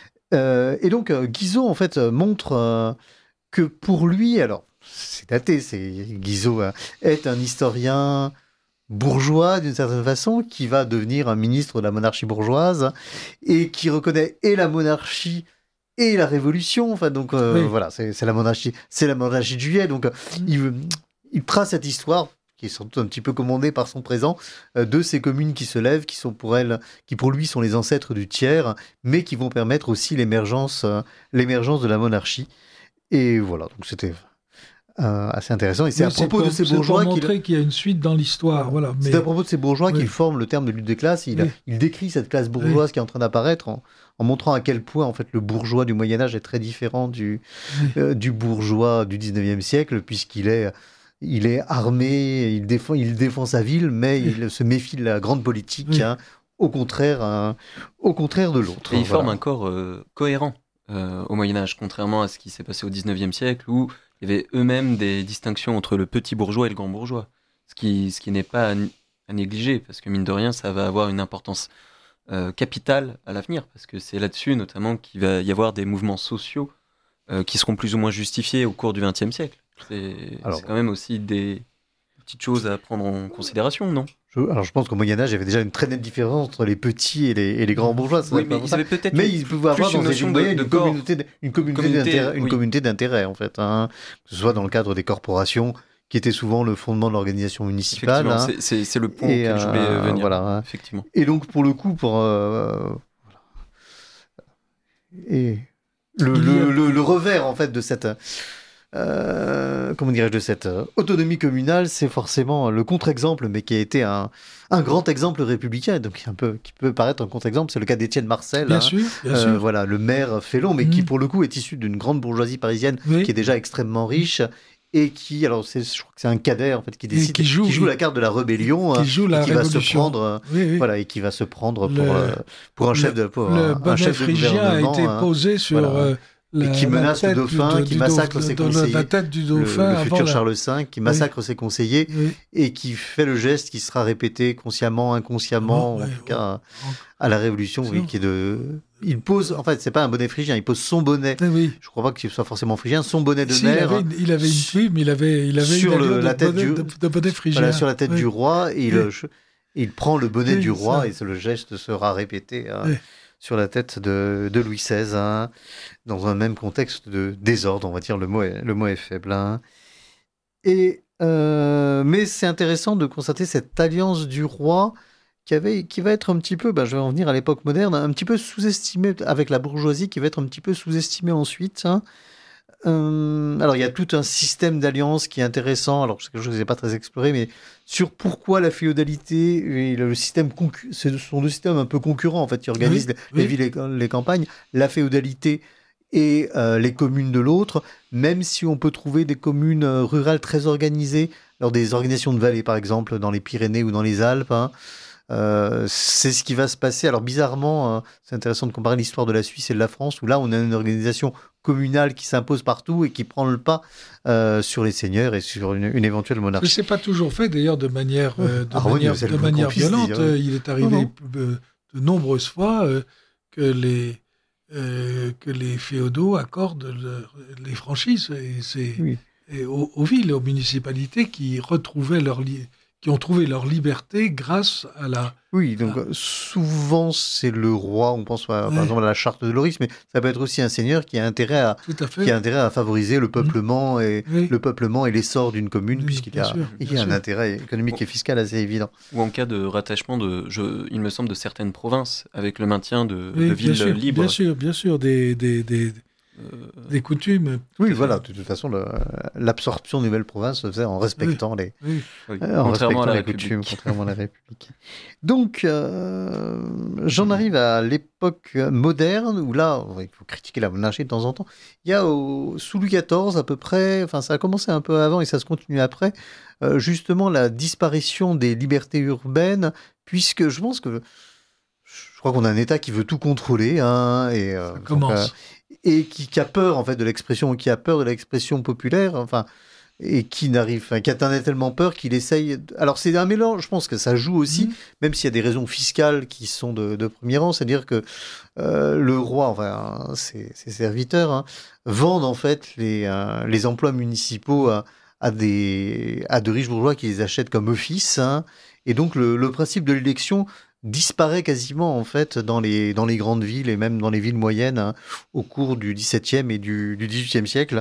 euh, et donc, euh, Guizot, en fait, euh, montre euh, que pour lui, alors, c'est daté, c'est, Guizot euh, est un historien bourgeois, d'une certaine façon, qui va devenir un ministre de la monarchie bourgeoise et qui reconnaît et la monarchie et la révolution. Enfin, donc, euh, Oui. voilà, c'est, c'est la monarchie, c'est la monarchie de juillet. Donc, euh, il, il trace cette histoire qui est sans doute un petit peu commandée par son présent, euh, de ces communes qui se lèvent, qui sont pour elle, qui pour lui sont les ancêtres du tiers, mais qui vont permettre aussi l'émergence, euh, l'émergence de la monarchie. Et voilà, donc c'était euh, assez intéressant. Et c'est Oui, à propos pour- de ces c'est bourgeois pour qu'il montrer qu'il y a une suite dans l'histoire. Voilà. Mais... c'est à propos de ces bourgeois Oui. qu'il forme le terme de lutte des classes. Il, Oui. il décrit cette classe bourgeoise qui est en train d'apparaître en, en montrant à quel point en fait le bourgeois du Moyen Âge est très différent du, Oui. euh, du bourgeois du dix-neuvième siècle, puisqu'il est, il est armé, il défend, il défend sa ville, mais Oui. il se méfie de la grande politique, Oui. hein, au contraire, hein, au contraire de l'autre. Et il Voilà. forme un corps euh, cohérent euh, au Moyen-Âge, contrairement à ce qui s'est passé au dix-neuvième siècle, où il y avait eux-mêmes des distinctions entre le petit bourgeois et le grand bourgeois. Ce qui, ce qui n'est pas à, à négliger, parce que mine de rien, ça va avoir une importance euh, capitale à l'avenir, parce que c'est là-dessus notamment qu'il va y avoir des mouvements sociaux euh, qui seront plus ou moins justifiés au cours du vingtième siècle. C'est, Alors, c'est quand même aussi des petites choses à prendre en considération, non? Je, alors je pense qu'au Moyen-Âge, il y avait déjà une très nette différence entre les petits et les, et les grands bourgeois. ça Oui, doit mais pas- ils avaient peut-être Mais une- ils pouvaient avoir plus dans une ces notion moyens de, de une corps. communauté, d- une communauté, Communauté, d'intérêt, une oui. communauté d'intérêt, en fait. Hein, que ce soit dans le cadre des corporations, qui était souvent le fondement de l'organisation municipale. Effectivement, hein. c'est, c'est, c'est le point Et, auquel je voulais euh, euh, venir. voilà, hein. Effectivement. Et donc, pour le coup, pour... euh, voilà. Et le, Il y a- le, le, le revers, en fait, de cette... euh, comment dirais-je, de cette euh, autonomie communale, c'est forcément le contre-exemple, mais qui a été un, un grand exemple républicain, donc un peu, qui peut paraître un contre-exemple, c'est le cas d'Étienne Marcel, Bien hein. sûr, bien Euh, sûr. voilà, le maire félon, mais qui Mhm. pour le coup est issu d'une grande bourgeoisie parisienne, Oui. qui est déjà extrêmement riche, et qui, alors c'est, je crois que c'est un cadet en fait, qui décide, qui joue, oui. la carte de la rébellion, Qui hein, joue la et qui va se révolution. prendre, euh, Oui, oui. voilà, et qui va se prendre pour, Le- euh, pour un le- chef de, pour Le un, un bonnet chef de phrygien a gouvernement, été hein. posé sur Voilà. euh, la, Et qui la menace le tête dauphin, du- qui du massacre dauphin- ses de la- conseillers. La tête du le, dauphin le avant futur la- Charles cinq, qui massacre ses conseillers Oui. et qui fait le geste qui sera répété consciemment, inconsciemment, Oh, ouais, en tout cas oh. à la Révolution, C'est oui, bon. qui est de. Il pose, en fait, c'est pas un bonnet phrygien, il pose son bonnet. Eh oui. Je crois pas qu'il soit forcément phrygien, son bonnet de Si, il maire avait, une- il avait une plume, il avait, il avait sur une le- allure la de tête bonnet, du- de, de bonnet phrygien. voilà, sur la tête Oui. du roi et il, Oui. euh, il prend le bonnet Oui, du roi ça. et c'est- le geste sera répété hein, Oui. sur la tête de, de Louis seize, hein, dans un même contexte de désordre, on va dire, le mot est, le mot est faible. hein. Et, euh, mais c'est intéressant de constater cette alliance du roi qui, avait, qui va être un petit peu, ben, je vais en venir à l'époque moderne, un petit peu sous-estimée avec la bourgeoisie, qui va être un petit peu sous-estimée ensuite. hein. Euh, alors, il y a tout un système d'alliance qui est intéressant. Alors, c'est quelque chose que je n'ai pas très exploré, mais sur pourquoi la féodalité et le système, concu- ce sont deux systèmes un peu concurrents, en fait, qui organisent Oui, les, les oui. villes et les campagnes. La féodalité et euh, les communes de l'autre, même si on peut trouver des communes euh, rurales très organisées, lors des organisations de vallées, par exemple, dans les Pyrénées ou dans les Alpes. hein. Euh, c'est ce qui va se passer. Alors bizarrement, euh, c'est intéressant de comparer l'histoire de la Suisse et de la France, où là on a une organisation communale qui s'impose partout et qui prend le pas euh, sur les seigneurs et sur une, une éventuelle Mais monarchie. c'est pas toujours fait d'ailleurs de manière, euh, de Harmonieux, manière, c'est le de moins manière qu'on puisse violente. dire. Euh, Il est arrivé Non, euh, de nombreuses fois euh, que les euh, que les féodaux accordent leur- les franchises et c'est Oui. et aux, aux villes, aux municipalités qui retrouvaient leur li- qui ont trouvé leur liberté grâce à la... Oui, donc à... souvent c'est le roi, on pense par ouais. exemple à la charte de Loris, mais ça peut être aussi un seigneur qui a intérêt à, à qui a intérêt à favoriser le peuplement, mmh. et, oui. le peuplement et l'essor d'une commune, oui, puisqu'il y a, sûr, il y a un intérêt économique bon. et fiscal assez évident. Ou en cas de rattachement, de, je, il me semble, de certaines provinces, avec le maintien de, oui, de villes sûr, libres. Bien sûr, bien sûr, des... des, des... Euh... des coutumes. Oui, voilà. De toute façon, le, l'absorption de nouvelles provinces se faisait en respectant oui. les, oui. Oui. Euh, en contrairement respectant à la les République. coutumes, contrairement à la République. Donc, euh, j'en arrive à l'époque moderne où là, il faut critiquer la monarchie de temps en temps. Il y a au, sous Louis quatorze à peu près, enfin ça a commencé un peu avant et ça se continue après, euh, justement la disparition des libertés urbaines, puisque je pense que je crois qu'on a un État qui veut tout contrôler, hein, et euh, ça commence. Donc, euh, et qui, qui a peur en fait de l'expression, qui a peur de l'expression populaire, enfin, et qui n'arrive, enfin, qui a tellement peur qu'il essaye. Alors c'est un mélange, je pense que ça joue aussi, mmh. même s'il y a des raisons fiscales qui sont de, de premier rang, c'est-à-dire que euh, le roi, enfin, ses, ses serviteurs, hein, vendent en fait les, euh, les emplois municipaux à, à des à de riches bourgeois qui les achètent comme office, hein, et donc le, le principe de l'élection disparaît quasiment en fait dans les dans les grandes villes et même dans les villes moyennes, hein, au cours du dix-septième et du, du dix-huitième siècle.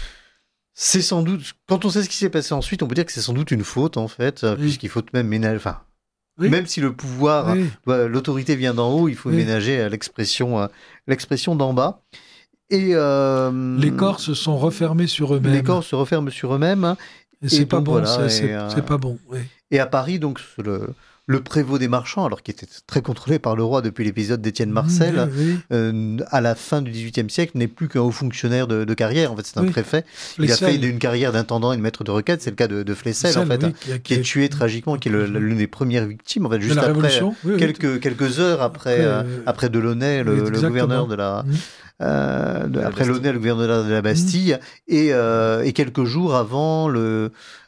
C'est sans doute, quand on sait ce qui s'est passé ensuite, on peut dire que c'est sans doute une faute en fait, oui. puisqu'il faut même ménager, enfin, oui. même si le pouvoir, oui. doit, l'autorité vient d'en haut, il faut oui. ménager l'expression, l'expression d'en bas. Et euh, les corps se sont refermés sur eux-mêmes. Les corps se referment sur eux-mêmes. Hein, et c'est et pas, bon, voilà, c'est, c'est, et, euh, c'est pas bon. Oui. Et à Paris, donc le Le prévôt des marchands, alors qui était très contrôlé par le roi depuis l'épisode d'Étienne Marcel, mmh, oui, oui. Euh, à la fin du dix-huitième siècle, n'est plus qu'un haut fonctionnaire de, de carrière. En fait, c'est un oui. préfet. Il Flessel. a fait une carrière d'intendant et de maître de requête. C'est le cas de, de Flessel, Flessel, en fait, oui, qui, a, qui, qui est tué tragiquement, qui est le, l'une des premières victimes. En fait, juste après, oui, quelques, quelques heures après, après, euh, après Delaunay, le, le gouverneur de la. Mmh. Euh, de, après Launay, le gouverneur de la Bastille, mmh. et, euh, et quelques jours avant le.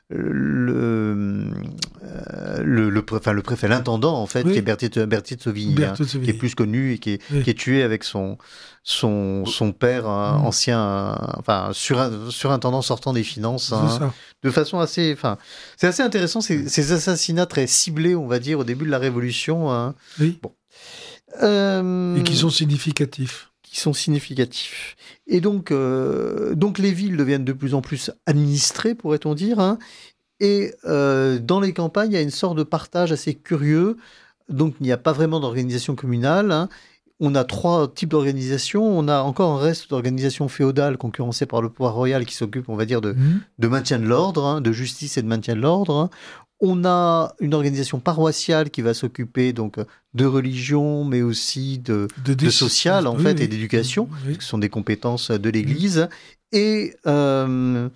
Le, euh, le, le, enfin, le préfet, l'intendant, en fait, oui. qui est Berthier de, Berthier de Sauvigny, hein, qui est plus connu et qui est, oui. qui est tué avec son, son, son père, hein, mmh. ancien, hein, enfin, sur, surintendant sortant des finances, hein, de façon assez, enfin, c'est assez intéressant, ces, ces assassinats très ciblés, on va dire, au début de la Révolution. Hein. Oui. Bon. Euh... Et qui sont significatifs. Qui sont significatifs. Et donc, euh, donc les villes deviennent de plus en plus administrées, pourrait-on dire, hein, et euh, dans les campagnes, il y a une sorte de partage assez curieux, donc il n'y a pas vraiment d'organisation communale, hein. On a trois types d'organisations, on a encore un reste d'organisations féodales concurrencées par le pouvoir royal qui s'occupe, on va dire, de, mmh. de maintien de l'ordre, hein, de justice et de maintien de l'ordre, hein. On a une organisation paroissiale qui va s'occuper donc de religion, mais aussi de, de, de social en oui, fait oui. et d'éducation, oui. qui sont des compétences de l'Église, oui. et euh,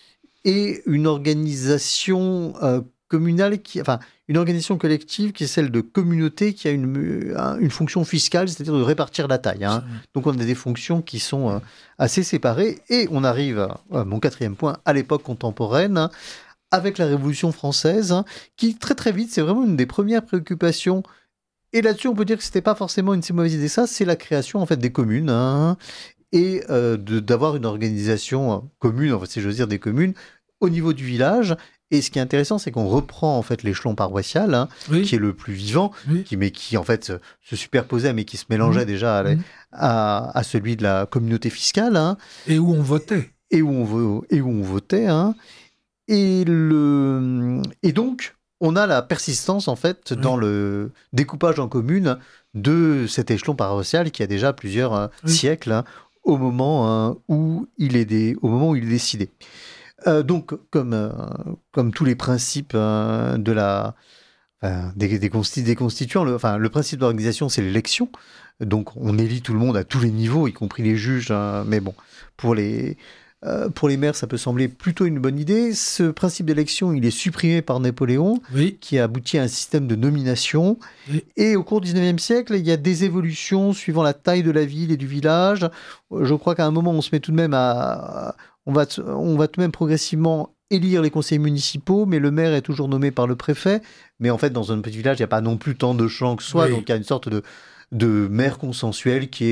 et une organisation euh, communale qui, enfin, une organisation collective qui est celle de communauté qui a une une fonction fiscale, c'est-à-dire de répartir la taille. Hein. Donc on a des fonctions qui sont euh, assez séparées, et on arrive à, à mon quatrième point, à l'époque contemporaine. Hein, avec la Révolution française, hein, qui très très vite, c'est vraiment une des premières préoccupations. Et là-dessus, on peut dire que c'était pas forcément une si mauvaise idée. Ça, c'est la création en fait des communes, hein, et euh, de, d'avoir une organisation commune, en fait, si j'ose dire, des communes au niveau du village. Et ce qui est intéressant, c'est qu'on reprend en fait l'échelon paroissial, hein, oui. qui est le plus vivant, oui. qui, mais qui en fait se superposait, mais qui se mélangeait mmh. déjà à, mmh. à, à celui de la communauté fiscale, hein, et où on votait, et où on, et où on votait, hein. Et, le... et donc, on a la persistance, en fait, oui. dans le découpage en communes de cet échelon paroissial qui a déjà plusieurs oui. siècles, hein, au, moment, hein, où il est dé... au moment où il est décidé. Euh, donc, comme, euh, comme tous les principes euh, de la... Enfin, des, des, consti... des constituants, le... Enfin, le principe d'organisation, c'est l'élection. Donc, on élit tout le monde à tous les niveaux, y compris les juges. Hein, mais bon, pour les... Euh, pour les maires, ça peut sembler plutôt une bonne idée. Ce principe d'élection, il est supprimé par Napoléon, oui. qui a abouti à un système de nomination. Oui. Et au cours du dix-neuvième siècle, il y a des évolutions suivant la taille de la ville et du village. Je crois qu'à un moment, on se met tout de même à... On va, t... on va tout de même progressivement élire les conseillers municipaux, mais le maire est toujours nommé par le préfet. Mais en fait, dans un petit village, il n'y a pas non plus tant de champs que soi. Oui. Donc, il y a une sorte de, de maire consensuel qui est...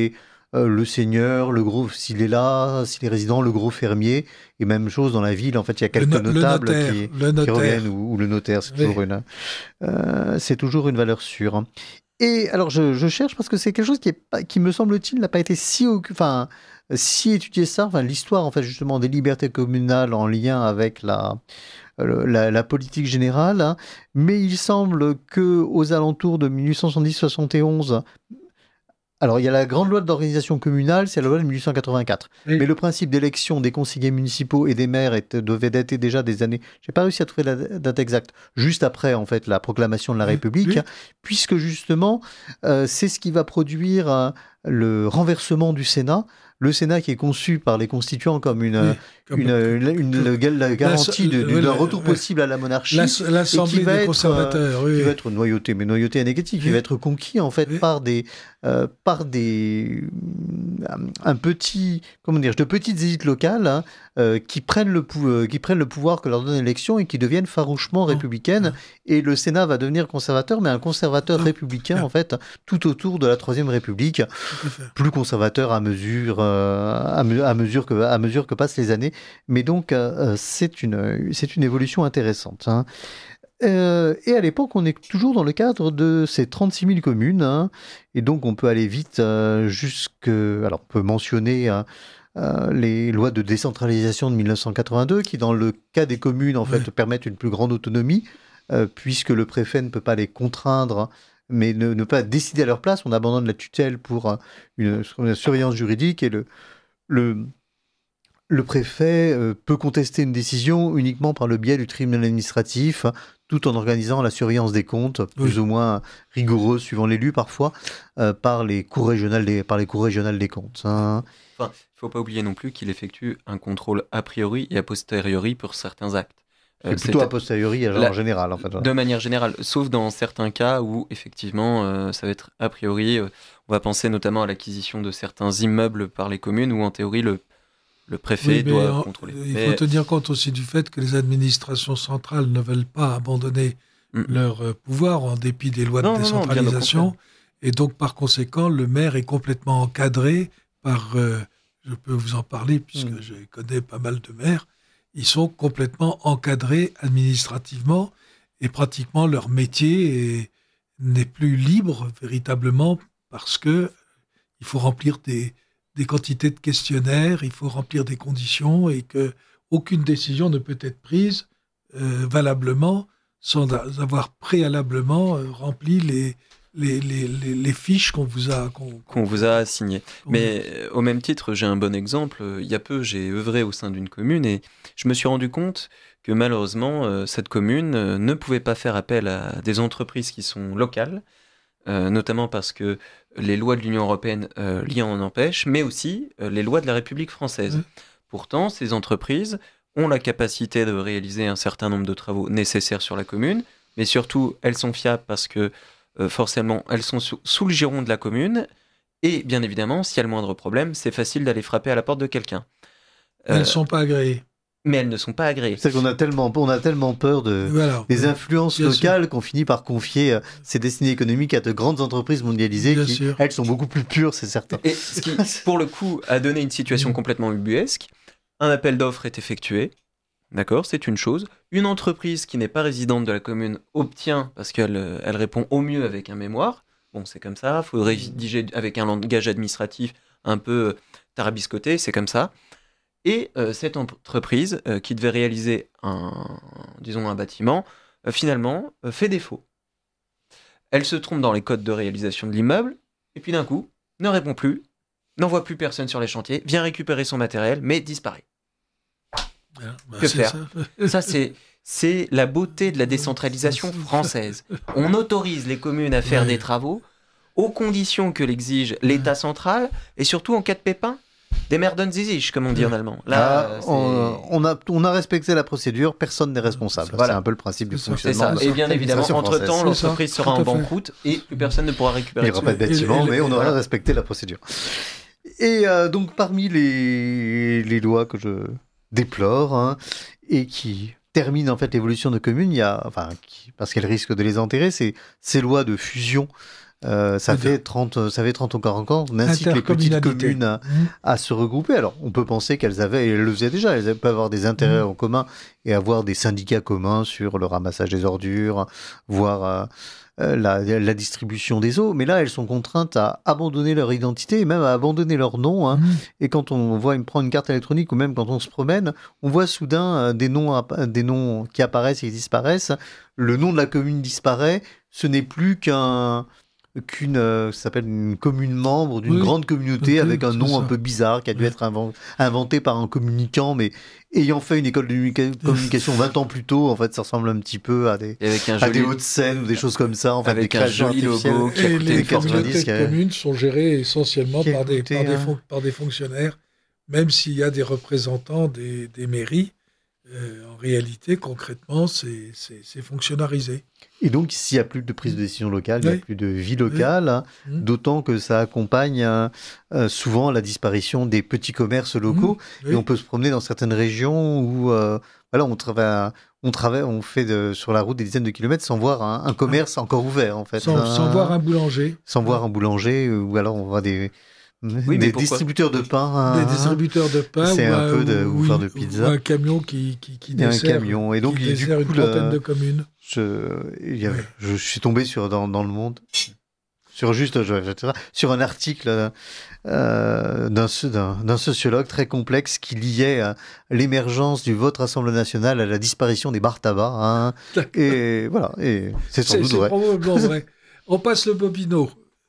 euh, le seigneur, le gros, s'il est là, s'il est résident, le gros fermier, et même chose dans la ville, en fait, il y a quelques no- notables notaire, qui, le qui reviennent, ou, ou le notaire, c'est toujours, oui. une, euh, c'est toujours une valeur sûre. Et alors, je, je cherche parce que c'est quelque chose qui, est pas, qui me semble-t-il, n'a pas été si, enfin, si étudié ça, enfin, l'histoire, en fait, justement, des libertés communales en lien avec la... La, la politique générale, hein. Mais il semble qu'aux alentours de mille huit cent soixante-dix soixante et onze, alors il y a la grande loi d'organisation communale, c'est la loi de mille huit cent quatre-vingt-quatre. Oui. Mais le principe d'élection des conseillers municipaux et des maires était, devait dater déjà des années, j'ai pas réussi à trouver la date exacte, juste après en fait la proclamation de la République, oui. Puisque justement euh, c'est ce qui va produire euh, le renversement du Sénat. Le Sénat qui est conçu par les constituants comme une, oui, comme une, une, une, une la garantie d'un oui, retour possible à la monarchie. L'Assemblée des être, conservateurs. Oui. Qui va être noyauté, mais noyauté négative, oui. Qui va être conquis en fait oui. par des, euh, par des, un petit, comment dire, de petites élites locales hein, euh, qui, prennent le pou- qui prennent le pouvoir que leur donne l'élection et qui deviennent farouchement républicaines. Non. Et le Sénat va devenir conservateur, mais un conservateur non. républicain non. en fait, tout autour de la Troisième République, plus conservateur à mesure. Euh, À, me, à, mesure que, à mesure que passent les années. Mais donc, euh, c'est, une, c'est une évolution intéressante. Hein. Euh, et à l'époque, on est toujours dans le cadre de ces trente-six mille communes. Hein, et donc, on peut aller vite euh, jusque... Alors, on peut mentionner... Hein, Euh, les lois de décentralisation de mille neuf cent quatre-vingt-deux qui, dans le cas des communes, en fait, oui. permettent une plus grande autonomie, euh, puisque le préfet ne peut pas les contraindre, mais ne, ne pas décider à leur place. On abandonne la tutelle pour une, une surveillance juridique et le, le, le préfet euh, peut contester une décision uniquement par le biais du tribunal administratif, tout en organisant la surveillance des comptes, plus oui. ou moins rigoureuse, suivant l'élu parfois, euh, par, les cours régionales des, par les cours régionales des comptes. Hein. Enfin, il ne faut pas oublier non plus qu'il effectue un contrôle a priori et a posteriori pour certains actes. C'est euh, plutôt c'est a posteriori la, en général, en fait. De manière générale, sauf dans certains cas où, effectivement, euh, ça va être a priori. Euh, on va penser notamment à l'acquisition de certains immeubles par les communes où, en théorie, le, le préfet oui, doit en, contrôler. Il mais... faut tenir compte aussi du fait que les administrations centrales ne veulent pas abandonner mm. leur euh, pouvoir en dépit des lois non, de décentralisation. Non, non, et donc, par conséquent, le maire est complètement encadré par... Euh, je peux vous en parler puisque mm. je connais pas mal de maires. Ils sont complètement encadrés administrativement et pratiquement leur métier est, n'est plus libre véritablement parce que il faut remplir des, des quantités de questionnaires, il faut remplir des conditions et que aucune décision ne peut être prise euh, valablement sans avoir préalablement euh, rempli les Les, les, les, les fiches qu'on vous a qu'on, qu'on vous a assignées. Mais a... au même titre, j'ai un bon exemple. Il y a peu, j'ai œuvré au sein d'une commune et je me suis rendu compte que malheureusement, euh, cette commune euh, ne pouvait pas faire appel à des entreprises qui sont locales, euh, notamment parce que les lois de l'Union européenne euh, l'y en empêchent, mais aussi euh, les lois de la République française. Mmh. Pourtant, ces entreprises ont la capacité de réaliser un certain nombre de travaux nécessaires sur la commune, mais surtout, elles sont fiables parce que Euh, forcément, elles sont sous, sous le giron de la commune, et bien évidemment, s'il y a le moindre problème, c'est facile d'aller frapper à la porte de quelqu'un. Euh, elles ne sont pas agréées. Mais elles ne sont pas agréées. C'est qu'on a tellement, on a tellement peur de, voilà, des influences locales sûr. qu'on finit par confier euh, ces destinées économiques à de grandes entreprises mondialisées bien qui, sûr. elles, sont beaucoup plus pures, c'est certain. Et ce qui, pour le coup, a donné une situation complètement ubuesque. Un appel d'offres est effectué. D'accord, c'est une chose. Une entreprise qui n'est pas résidente de la commune obtient, parce qu'elle elle répond au mieux avec un mémoire. Bon, c'est comme ça. Il faut rédiger avec un langage administratif un peu tarabiscoté, c'est comme ça. Et euh, cette entreprise euh, qui devait réaliser un, disons, un bâtiment, euh, finalement, euh, fait défaut. Elle se trompe dans les codes de réalisation de l'immeuble, et puis d'un coup, ne répond plus, n'envoie plus personne sur les chantiers, vient récupérer son matériel, mais disparaît. Ah, bah que faire ça, ça c'est, c'est la beauté de la décentralisation française. On autorise les communes à faire ouais. des travaux aux conditions que l'exige l'État central et surtout en cas de pépin, des Merden sich, comme on dit en allemand. Là, ah, on, on, a, on a respecté la procédure, personne n'est responsable. Voilà. C'est un peu le principe du fonctionnement. C'est ça. Et bien évidemment, entre-temps, l'entreprise sera en banqueroute et plus personne ne pourra récupérer. Il n'y aura pas de bâtiment, mais on aura voilà. respecté la procédure. Et euh, donc, parmi les, les lois que je déplore hein, et qui terminent en fait l'évolution de communes, il y a, enfin, qui, parce qu'elles risquent de les enterrer, c'est ces lois de fusion Euh, ça, fait trente, ça fait trente ou quarante ans, on incite les petites communes à, mmh. à se regrouper. Alors, on peut penser qu'elles avaient, et elles le faisaient déjà, elles peuvent avoir des intérêts mmh. en commun et avoir des syndicats communs sur le ramassage des ordures, voire euh, la, la distribution des eaux. Mais là, elles sont contraintes à abandonner leur identité et même à abandonner leur nom. Hein. Mmh. Et quand on voit, on prend une carte électronique ou même quand on se promène, on voit soudain euh, des noms, des noms qui apparaissent et qui disparaissent. Le nom de la commune disparaît. Ce n'est plus qu'un... qu'une euh, ça s'appelle une commune membre d'une oui, grande communauté okay, avec un nom ça. un peu bizarre qui a dû ouais. être invent, inventé par un communicant, mais ayant fait une école de communication vingt ans plus tôt, en fait, ça ressemble un petit peu à des, avec un à joli... des hautes scènes ou des choses comme ça, en fait, avec des un joli logo qui a et coûté les communautés de communes sont gérées essentiellement par des, coûté, par, des hein. fon- par des fonctionnaires, même s'il y a des représentants des, des mairies. Euh, en réalité, concrètement, c'est, c'est, c'est fonctionnalisé. Et donc, s'il n'y a plus de prise de décision locale, oui. il n'y a plus de vie locale, hein, mmh. d'autant que ça accompagne hein, euh, souvent la disparition des petits commerces locaux. Mmh. Oui. Et on peut se promener dans certaines régions où euh, voilà, on travaille, on travaille, on fait de, sur la route des dizaines de kilomètres sans voir un, un commerce ah. encore ouvert, en fait. Sans, hein, sans voir un boulanger. Sans voir un boulanger, ou alors on voit des... Oui, des distributeurs de pain. Hein. Des distributeurs de pain. C'est ou un, un peu de ou, ou de pizza. Ou un camion qui, qui, qui dessert, un camion. Et donc, qui il, dessert du coup, une trentaine le, de communes. Je, il y a, ouais. je, je suis tombé sur, dans, dans Le Monde, sur juste, je, je, sur un article euh, d'un, d'un, d'un sociologue très complexe qui liait euh, l'émergence du vote Rassemblement national à la disparition des bars tabac. Hein. Et voilà. Et c'est sans c'est, doute c'est vrai. probablement vrai. On passe le bobino.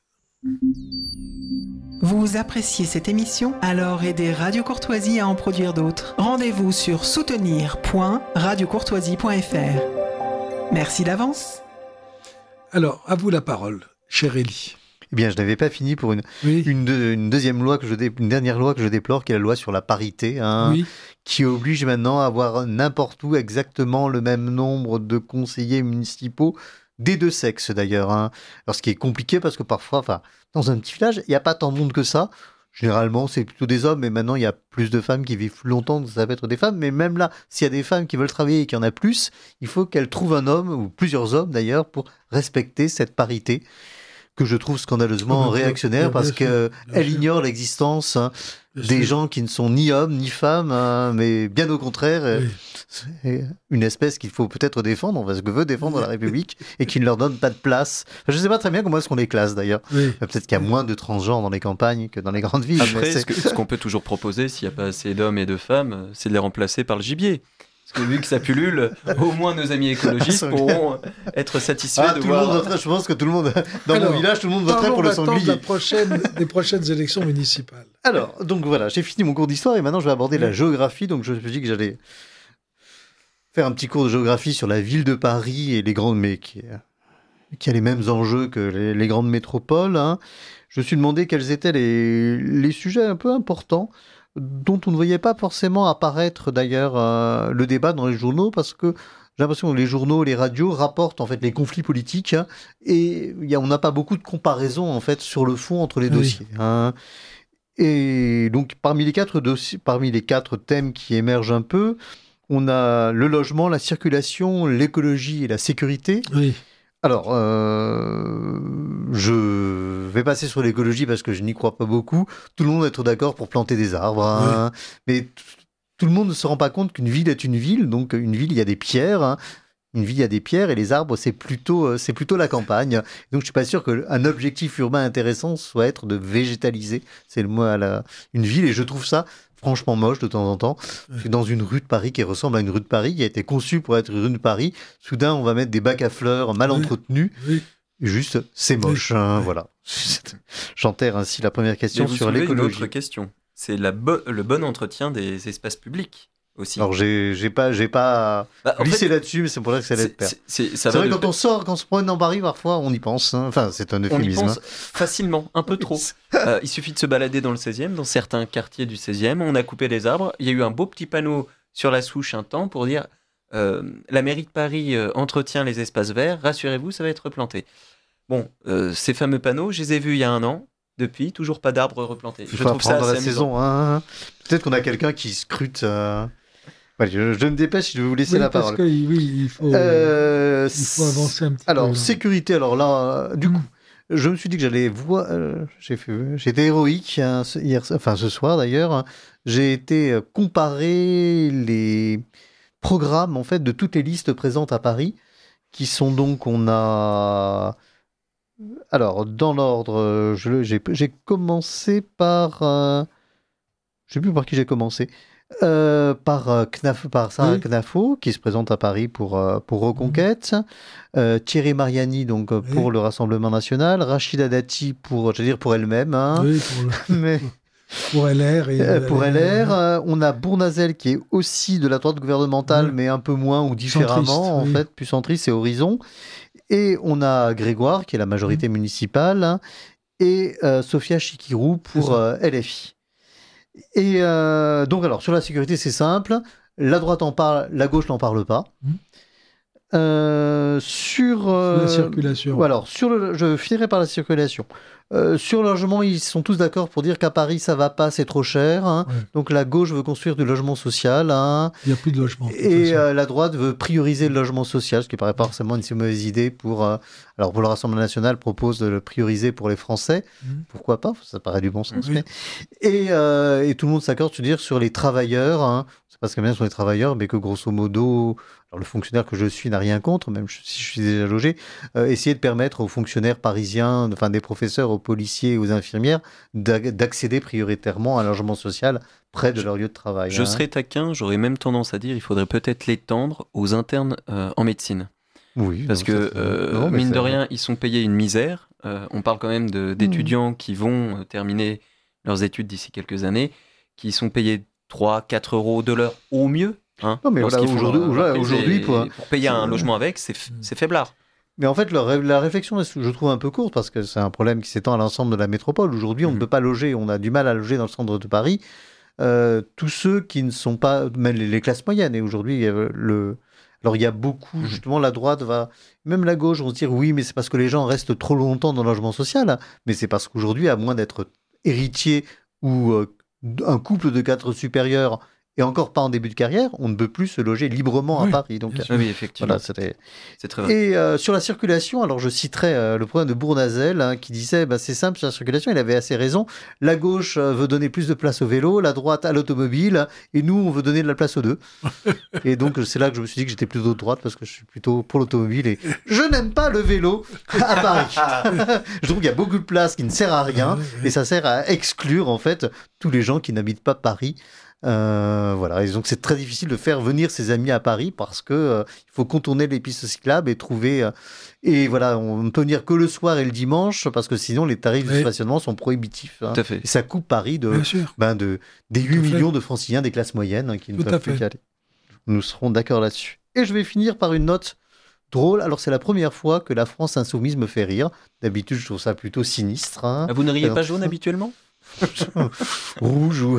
Vous appréciez cette émission? Alors aidez Radio Courtoisie à en produire d'autres. Rendez-vous sur soutenir point radio courtoisie point f r. Merci d'avance. Alors, à vous la parole, chère Élie. Eh bien, je n'avais pas fini pour une, oui. une, de, une deuxième loi que je dé, une dernière loi que je déplore, qui est la loi sur la parité, hein, oui. qui oblige maintenant à avoir n'importe où exactement le même nombre de conseillers municipaux des deux sexes d'ailleurs. Hein. Alors, ce qui est compliqué parce que parfois, enfin, dans un petit village, il n'y a pas tant de monde que ça. Généralement, c'est plutôt des hommes, mais maintenant, il y a plus de femmes qui vivent plus longtemps, donc ça va être des femmes. Mais même là, s'il y a des femmes qui veulent travailler et qu'il y en a plus, il faut qu'elles trouvent un homme, ou plusieurs hommes d'ailleurs, pour respecter cette parité, que je trouve scandaleusement oh, réactionnaire, bien, bien parce qu'elle ignore l'existence hein, des sûr. gens qui ne sont ni hommes, ni femmes, hein, mais bien au contraire, oui. c'est une espèce qu'il faut peut-être défendre, parce que veut défendre la République, et qui ne leur donne pas de place. Enfin, je ne sais pas très bien comment est-ce qu'on les classe, d'ailleurs. Oui. Peut-être qu'il y a moins de transgenres dans les campagnes que dans les grandes villes. Après, ce, que, ce qu'on peut toujours proposer, s'il n'y a pas assez d'hommes et de femmes, c'est de les remplacer par le gibier. Parce que vu que ça pullule, au moins nos amis écologistes pourront être satisfaits ah, de tout voir... Le monde voterait, je pense que tout le monde, dans Alors, mon village, tout le monde voterait pour le sanglier. La prochaine, des prochaines élections municipales. Alors, donc voilà, j'ai fini mon cours d'histoire et maintenant je vais aborder oui. la géographie. Donc je me suis dit que j'allais faire un petit cours de géographie sur la ville de Paris et les grandes... mais qui, qui a les mêmes enjeux que les, les grandes métropoles. Hein. Je me suis demandé quels étaient les, les sujets un peu importants dont on ne voyait pas forcément apparaître d'ailleurs euh, le débat dans les journaux, parce que j'ai l'impression que les journaux, les radios rapportent en fait les conflits politiques hein, et y a, on n'a pas beaucoup de comparaisons en fait sur le fond entre les oui. dossiers. Hein. Et donc parmi les quatre dossiers, parmi les quatre thèmes qui émergent un peu, on a le logement, la circulation, l'écologie et la sécurité. Oui. Alors, euh, je vais passer sur l'écologie parce que je n'y crois pas beaucoup. Tout le monde va être d'accord pour planter des arbres, hein, oui. mais t- tout le monde ne se rend pas compte qu'une ville est une ville. Donc, une ville, il y a des pierres. Hein. Une ville, il y a des pierres et les arbres, c'est plutôt, c'est plutôt la campagne. Donc, je suis pas sûr qu'un objectif urbain intéressant soit être de végétaliser. C'est le mot à la une ville et je trouve ça franchement moche de temps en temps. Oui. Dans une rue de Paris qui ressemble à une rue de Paris, qui a été conçue pour être une rue de Paris, soudain, on va mettre des bacs à fleurs mal oui. entretenus. Oui. Juste, c'est moche. Oui. Hein, oui. Voilà. J'enterre ainsi la première question sur l'écologie. Une autre question, c'est la bo- le bon entretien des espaces publics. Aussi. Alors j'ai j'ai pas j'ai pas bah, glissé fait, là-dessus, mais c'est pour ça que ça allait te perdre. C'est, c'est, ça c'est vrai quand on sort, quand on se promène dans Paris, parfois on y pense. Hein. Enfin, c'est un euphémisme. On y pense facilement, un peu trop. euh, il suffit de se balader dans le seizième, dans certains quartiers du seizième. On a coupé les arbres. Il y a eu un beau petit panneau sur la souche un temps pour dire euh, la mairie de Paris euh, entretient les espaces verts. Rassurez-vous, ça va être replanté. Bon, euh, ces fameux panneaux, je les ai vus il y a un an. Depuis, toujours pas d'arbres replantés. Je trouve ça assez la saison. Hein. Peut-être qu'on a quelqu'un qui scrute. Euh... Ouais, je, je me dépêche, je vais vous laisser oui, la parce parole. Que, oui, il faut, euh, il faut avancer un petit alors, peu. Alors, sécurité, alors là, euh, du mmh. coup, je me suis dit que j'allais voir. Euh, j'ai fait, j'ai été héroïque hein, ce- hier, enfin ce soir d'ailleurs. J'ai été euh, comparer les programmes en fait de toutes les listes présentes à Paris, qui sont donc on a. Alors dans l'ordre, euh, je- j'ai, j'ai commencé par. Euh, je sais plus par qui j'ai commencé. Euh, par, euh, Knaf, par Sarah Oui. Knafo, qui se présente à Paris pour, euh, pour Reconquête. Euh, Thierry Mariani, donc, euh, pour Oui. le Rassemblement National. Rachida Dati, pour, je veux dire, pour elle-même. hein. Oui, pour, le- Mais, pour L R. Et, euh, pour L R. euh, euh, on a Bournazel, qui est aussi de la droite gouvernementale, Oui. mais un peu moins ou différemment, Centriste, en oui. fait, plus centriste, c'est Horizon. Et on a Grégoire, qui est la majorité municipale. hein, Et euh, Sophia Chikirou pour C'est ça. euh, L F I. Et euh, donc, alors, sur la sécurité, c'est simple. La droite en parle, la gauche n'en parle pas. Mhm. Euh, sur euh, la circulation. ou alors, sur le, je finirai par la circulation. Euh, sur le logement, ils sont tous d'accord pour dire qu'à Paris, ça va pas, c'est trop cher. hein. Ouais. Donc la gauche veut construire du logement social. hein. Il n'y a plus de logement. de toute Et façon. euh, la droite veut prioriser le logement social, ce qui paraît pas forcément une si mauvaise idée pour. euh, alors pour le Rassemblement national propose de le prioriser pour les Français. Mhm. Pourquoi pas? Ça paraît du bon sens. Oui. Mais... Et, euh, et tout le monde s'accorde, je veux dire, sur les travailleurs. Hein. C'est pas ce qu'il y a bien sur les travailleurs, mais que grosso modo, alors le fonctionnaire que je suis n'a rien contre, même si je suis déjà logé. Euh, essayer de permettre aux fonctionnaires parisiens, enfin des professeurs, aux policiers, aux infirmières, d'ac- d'accéder prioritairement à un logement social près de leur lieu de travail. Je hein. serais taquin, j'aurais même tendance à dire il faudrait peut-être l'étendre aux internes euh, en médecine. Oui, Parce non, que, ça, c'est- euh, non, mais mine c'est- de rien, ils sont payés une misère. Euh, on parle quand même de- d'étudiants qui vont euh, terminer leurs études d'ici quelques années, qui sont payés trois à quatre euros de l'heure au mieux. Hein, Non, mais voilà, lorsqu'ils font aujourd'hui- leur- leur voilà, prise. aujourd'hui, Et pour- pour payer un logement avec, c'est f- c'est faiblard. Mais en fait, leur ré- la réflexion, est, je trouve un peu courte parce que c'est un problème qui s'étend à l'ensemble de la métropole. Aujourd'hui, on ne Mhm. peut pas loger, on a du mal à loger dans le centre de Paris. Euh, tous ceux qui ne sont pas, même les, les classes moyennes. Et aujourd'hui, euh, le, alors il y a beaucoup, Mhm. justement, la droite va, même la gauche vont se dire oui, mais c'est parce que les gens restent trop longtemps dans le logement social. hein. Mais c'est parce qu'aujourd'hui, à moins d'être héritier ou euh, un couple de quatre supérieurs et encore pas en début de carrière, on ne peut plus se loger librement Oui, à Paris. Donc, bien euh, sûr. Oui, effectivement. voilà, c'était. C'est très vrai. Et euh, sur la circulation, alors je citerai euh, le problème de Bournazel hein, qui disait bah, c'est simple sur la circulation, il avait assez raison. La gauche euh, veut donner plus de place au vélo, la droite à l'automobile, et nous on veut donner de la place aux deux. Et donc c'est là que je me suis dit que j'étais plutôt de droite parce que je suis plutôt pour l'automobile et je n'aime pas le vélo à Paris. Je trouve qu'il y a beaucoup de place qui ne sert à rien Ouais, ouais. et ça sert à exclure en fait tous les gens qui n'habitent pas Paris. Euh, voilà, et donc c'est très difficile de faire venir ses amis à Paris parce que euh, il faut contourner les pistes cyclables et trouver. euh, et voilà, on ne peut venir que le soir et le dimanche parce que sinon les tarifs de Oui. stationnement sont prohibitifs. hein. Tout à fait. Et ça coupe Paris de, Bien sûr. ben de des Tout huit à fait. millions de franciliens des classes moyennes hein, qui ne Tout à peuvent plus fait. y aller. Nous serons d'accord là-dessus. Et je vais finir par une note drôle. Alors c'est la première fois que la France insoumise me fait rire. D'habitude, je trouve ça plutôt sinistre. hein. Ah, vous ne riez Alors, pas jaune habituellement? Rouge ou...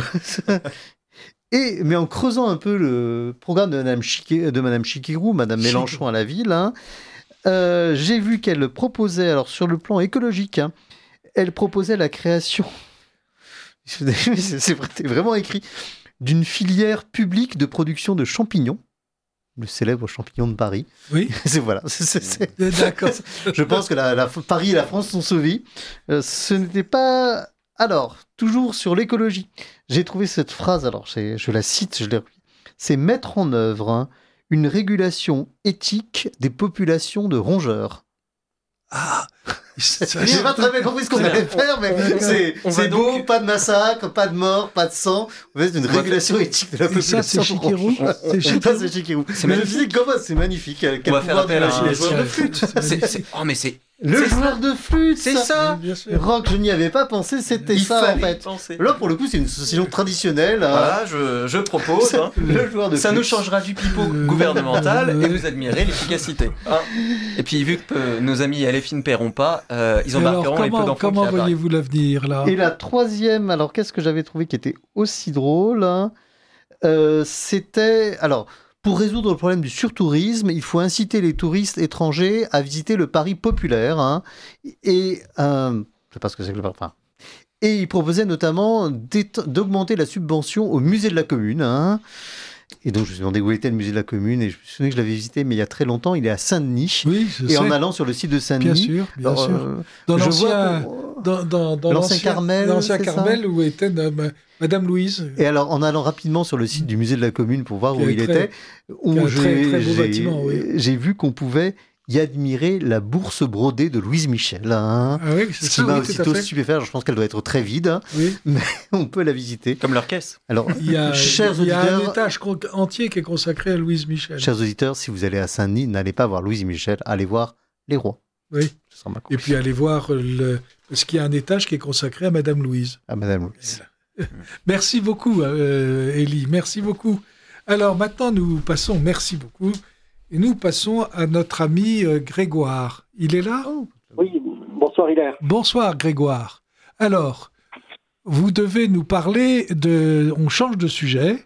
Et, mais en creusant un peu le programme de Madame, Chique- de Madame Chikirou, Madame Chic. Mélenchon à la ville, hein, euh, j'ai vu qu'elle proposait, alors sur le plan écologique, hein, elle proposait la création, c'est c'est vrai- c'est vraiment écrit, d'une filière publique de production de champignons, le célèbre champignon de Paris. Oui. C'est voilà, c'est- c'est- c'est- Euh, D'accord. je pense que la, la- Paris et la France sont sauvés. Euh, ce n'était pas... Alors, toujours sur l'écologie, j'ai trouvé cette phrase, alors je, je la cite, je l'ai repris. C'est mettre en œuvre hein, une régulation éthique des populations de rongeurs. Ah, ça- J'ai pas très bien compris ce qu'on Très allait bien. faire, mais On- c'est on va c'est beau, donc- pas de massacre, pas de mort, pas de sang. En fait, une va régulation éthique de la Et population. ça, c'est de Chikirou. rongeurs. C'est Ça, Chikirou. c'est Chikirou. C'est Mais je me magnifique. suis dit, comment c'est magnifique. Quel, On quel va faire pouvoir appel à un d'imagination. joueur de flûte. C'est- c'est- Oh, mais c'est Le c'est joueur de flûte, c'est ça. Bien sûr. Rock, je n'y avais pas pensé, c'était Il ça en fallait y fait. penser. Là, pour le coup, c'est une association traditionnelle. hein. Voilà, je, je propose. hein. Le joueur de Ça flûte. nous changera du pipeau Euh, gouvernemental euh, et vous admirez l'efficacité. hein. Et puis, vu que euh, nos amis L F I ne paieront pas, euh, ils Et alors, embarqueront les peu comment, d'enfants comment qui apparaissent. voyez-vous l'avenir là Et la troisième, alors qu'est-ce que j'avais trouvé qui était aussi drôle hein Euh, C'était. Alors, pour résoudre le problème du surtourisme, il faut inciter les touristes étrangers à visiter le Paris populaire. hein. Et. Euh, je ne sais pas ce que c'est que le Paris. Enfin, et il proposait notamment d'ét- d'augmenter la subvention au musée de la commune. hein. Et donc, je me suis demandé où était le musée de la Commune, et je me souviens que je l'avais visité, mais il y a très longtemps, il est à Saint-Denis. Oui, je et sais. en allant sur le site de Saint-Denis. Bien sûr, bien alors, sûr. Euh, dans je l'ancien, vois dans, dans, dans l'ancien Carmel, l'ancien c'est Carmel ça où était euh, Madame Louise. Et alors, en allant rapidement sur le site du musée de la Commune pour voir où il très, était, où un j'ai, très, très beau j'ai, bâtiment, oui. j'ai vu qu'on pouvait y admirer la bourse brodée de Louise Michel. Hein, ah oui, c'est ce ça, qui m'a oui, aussitôt stupéfait. Je pense qu'elle doit être très vide, hein, oui. mais on peut la visiter. Comme leur caisse. Alors, il y a, chers il y a auditeurs, un étage entier qui est consacré à Louise Michel. Chers auditeurs, si vous allez à Saint-Denis, n'allez pas voir Louise Michel, allez voir Les Rois. Oui. Ce sera ma Et puis allez voir, le... parce qu'il y a un étage qui est consacré à Madame Louise. À Madame Louise. Merci beaucoup, euh, Élie. Merci beaucoup. Alors maintenant, nous passons, merci beaucoup, et nous passons à notre ami euh, Grégoire. Il est là ? Oui, bonsoir Hilaire. Bonsoir Grégoire. Alors, vous devez nous parler de... On change de sujet.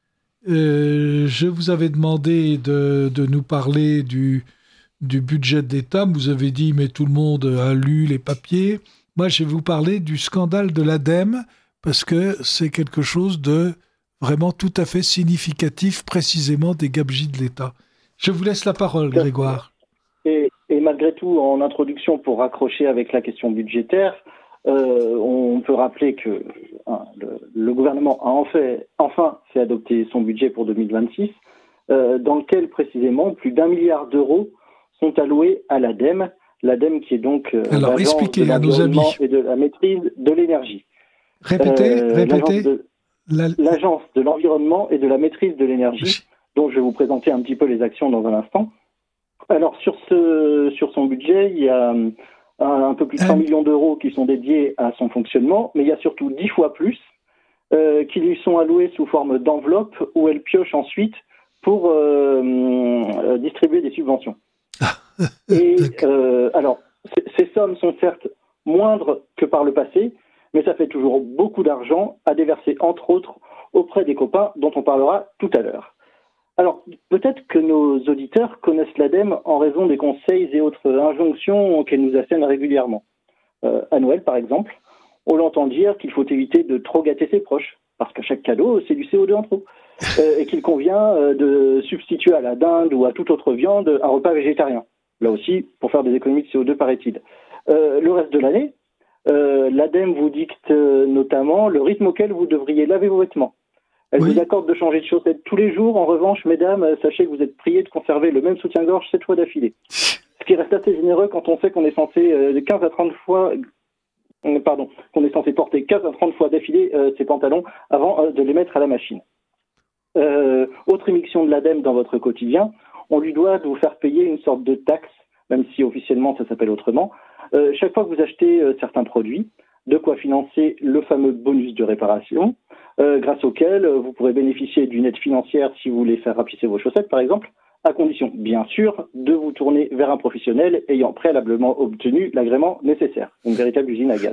Euh, je vous avais demandé de, de nous parler du, du budget d'État. Vous avez dit, mais tout le monde a lu les papiers. Moi, je vais vous parler du scandale de l'ADEME, parce que c'est quelque chose de vraiment tout à fait significatif, précisément des gabegies de l'État. Je vous laisse la parole, Grégoire. Et, et malgré tout, en introduction, pour raccrocher avec la question budgétaire, euh, on peut rappeler que hein, le, le gouvernement a en fait, enfin fait adopter son budget pour deux mille vingt-six, euh, dans lequel précisément plus d'un milliard d'euros sont alloués à l'ADEME, l'ADEME qui est donc euh, Alors, l'agence expliquez de à nos amis. et de la maîtrise de l'énergie. Répétez, euh, répétez. L'agence de, la... l'agence de l'environnement et de la maîtrise de l'énergie, dont je vais vous présenter un petit peu les actions dans un instant. Alors, sur, ce, sur son budget, il y a un, un peu plus de cent millions d'euros qui sont dédiés à son fonctionnement, mais il y a surtout dix fois plus euh, qui lui sont alloués sous forme d'enveloppe où elle pioche ensuite pour euh, euh, distribuer des subventions. Et euh, alors, c- ces sommes sont certes moindres que par le passé, mais ça fait toujours beaucoup d'argent à déverser, entre autres, auprès des copains dont on parlera tout à l'heure. Alors, peut-être que nos auditeurs connaissent l'ADEME en raison des conseils et autres injonctions qu'elle nous assène régulièrement. Euh, à Noël, par exemple, on l'entend dire qu'il faut éviter de trop gâter ses proches, parce qu'à chaque cadeau, c'est du C O deux en trop, euh, et qu'il convient euh, de substituer à la dinde ou à toute autre viande un repas végétarien. Là aussi, pour faire des économies de C O deux, paraît-il. Euh, le reste de l'année, euh, l'ADEME vous dicte euh, notamment le rythme auquel vous devriez laver vos vêtements. Elle oui. vous accorde de changer de chaussettes tous les jours. En revanche, mesdames, sachez que vous êtes priées de conserver le même soutien-gorge sept fois d'affilée. Ce qui reste assez généreux quand on sait qu'on est censé euh, quinze à trente fois, euh, pardon, qu'on est censé porter quinze à trente fois d'affilée euh, ses pantalons avant euh, de les mettre à la machine. Euh, autre émission de l'ADEME dans votre quotidien, on lui doit de vous faire payer une sorte de taxe, même si officiellement ça s'appelle autrement, euh, chaque fois que vous achetez euh, certains produits, de quoi financer le fameux bonus de réparation, euh, grâce auquel euh, vous pourrez bénéficier d'une aide financière si vous voulez faire rapisser vos chaussettes, par exemple, à condition, bien sûr, de vous tourner vers un professionnel ayant préalablement obtenu l'agrément nécessaire, une véritable usine à gaz.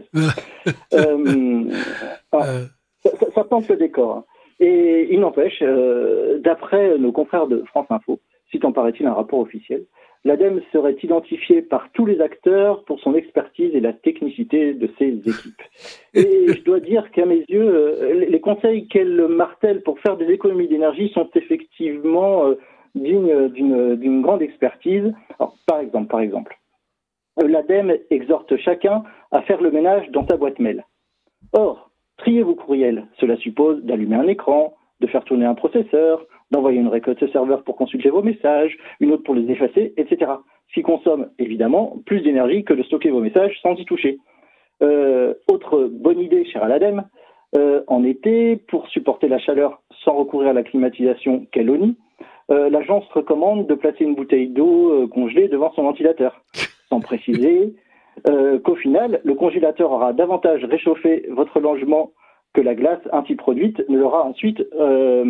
euh, alors, ça, ça, ça plante le décor. Hein. Et il n'empêche, euh, d'après nos confrères de France Info, citant paraît-il un rapport officiel, l'ADEME serait identifiée par tous les acteurs pour son expertise et la technicité de ses équipes. Et je dois dire qu'à mes yeux, les conseils qu'elle martèle pour faire des économies d'énergie sont effectivement dignes d'une, d'une grande expertise. Alors, par exemple, par exemple, l'ADEME exhorte chacun à faire le ménage dans sa boîte mail. Or, trier vos courriels, cela suppose d'allumer un écran, de faire tourner un processeur, d'envoyer une récolte au serveur pour consulter vos messages, une autre pour les effacer, et cetera. Ce qui consomme, évidemment, plus d'énergie que de stocker vos messages sans y toucher. Euh, autre bonne idée, chère à l'ADEME, euh, en été, pour supporter la chaleur sans recourir à la climatisation qu'elle onnie, euh, l'agence recommande de placer une bouteille d'eau euh, congelée devant son ventilateur, sans préciser euh, qu'au final, le congélateur aura davantage réchauffé votre logement que la glace ainsi produite ne l'aura ensuite euh,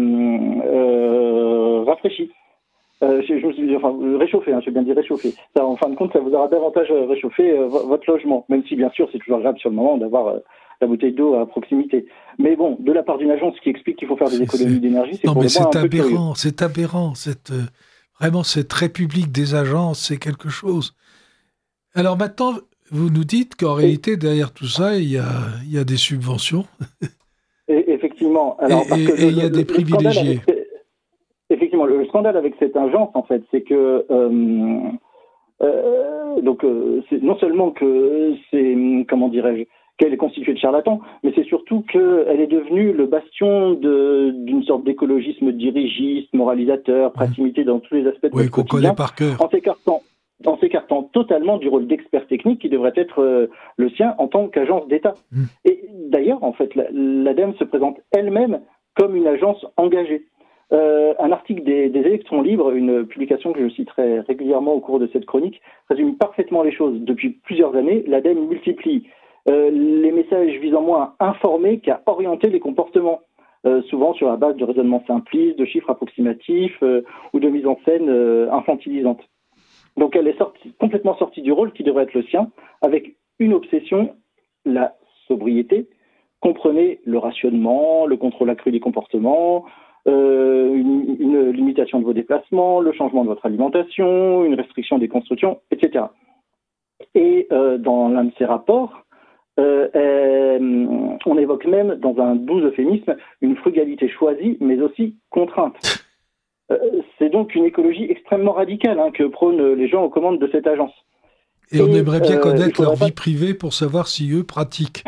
euh, rafraîchi. Euh, je, je me suis dit, enfin, réchauffé, hein, j'ai bien dit réchauffé. Ça, en fin de compte, ça vous aura davantage réchauffé euh, votre logement, même si bien sûr c'est toujours agréable sur le moment d'avoir euh, la bouteille d'eau à proximité. Mais bon, de la part d'une agence qui explique qu'il faut faire des c'est, économies c'est... d'énergie, c'est non, pour mais le moins c'est un peu curieux. aberrant, c'est aberrant, cette, euh, vraiment cette république des agences, c'est quelque chose. Alors maintenant, vous nous dites qu'en et... réalité, derrière tout ça, il y a, il y a des subventions. Et, effectivement. Alors, et il y a le, des le privilégiés. Avec... effectivement, le scandale avec cette agence, en fait, c'est que euh, euh, donc euh, c'est non seulement que c'est, comment dirais-je, qu'elle est constituée de charlatans, mais c'est surtout qu'elle est devenue le bastion de, d'une sorte d'écologisme dirigiste, moralisateur, proximité dans tous les aspects de oui, notre qu'on quotidien, connaît par cœur. en s'écartant, en s'écartant totalement du rôle d'expert technique qui devrait être euh, le sien en tant qu'agence d'État. Mmh. Et d'ailleurs, en fait, la, l'ADEME se présente elle-même comme une agence engagée. Euh, un article des, des Électrons Libres, une publication que je citerai régulièrement au cours de cette chronique, résume parfaitement les choses. Depuis plusieurs années, l'ADEME multiplie euh, les messages visant moins à informer qu'à orienter les comportements, euh, souvent sur la base de raisonnements simplistes, de chiffres approximatifs euh, ou de mise en scène euh, infantilisante. Donc elle est sortie, complètement sortie du rôle qui devrait être le sien, avec une obsession, la sobriété. Comprenez le rationnement, le contrôle accru des comportements, euh, une, une limitation de vos déplacements, le changement de votre alimentation, une restriction des constructions, et cetera. Et euh, dans l'un de ces rapports, euh, euh, on évoque même, dans un doux euphémisme, une frugalité choisie, mais aussi contrainte. Euh, c'est donc une écologie extrêmement radicale hein, que prônent les gens aux commandes de cette agence. Et, Et on aimerait bien euh, connaître leur vie pas... privée pour savoir si eux pratiquent.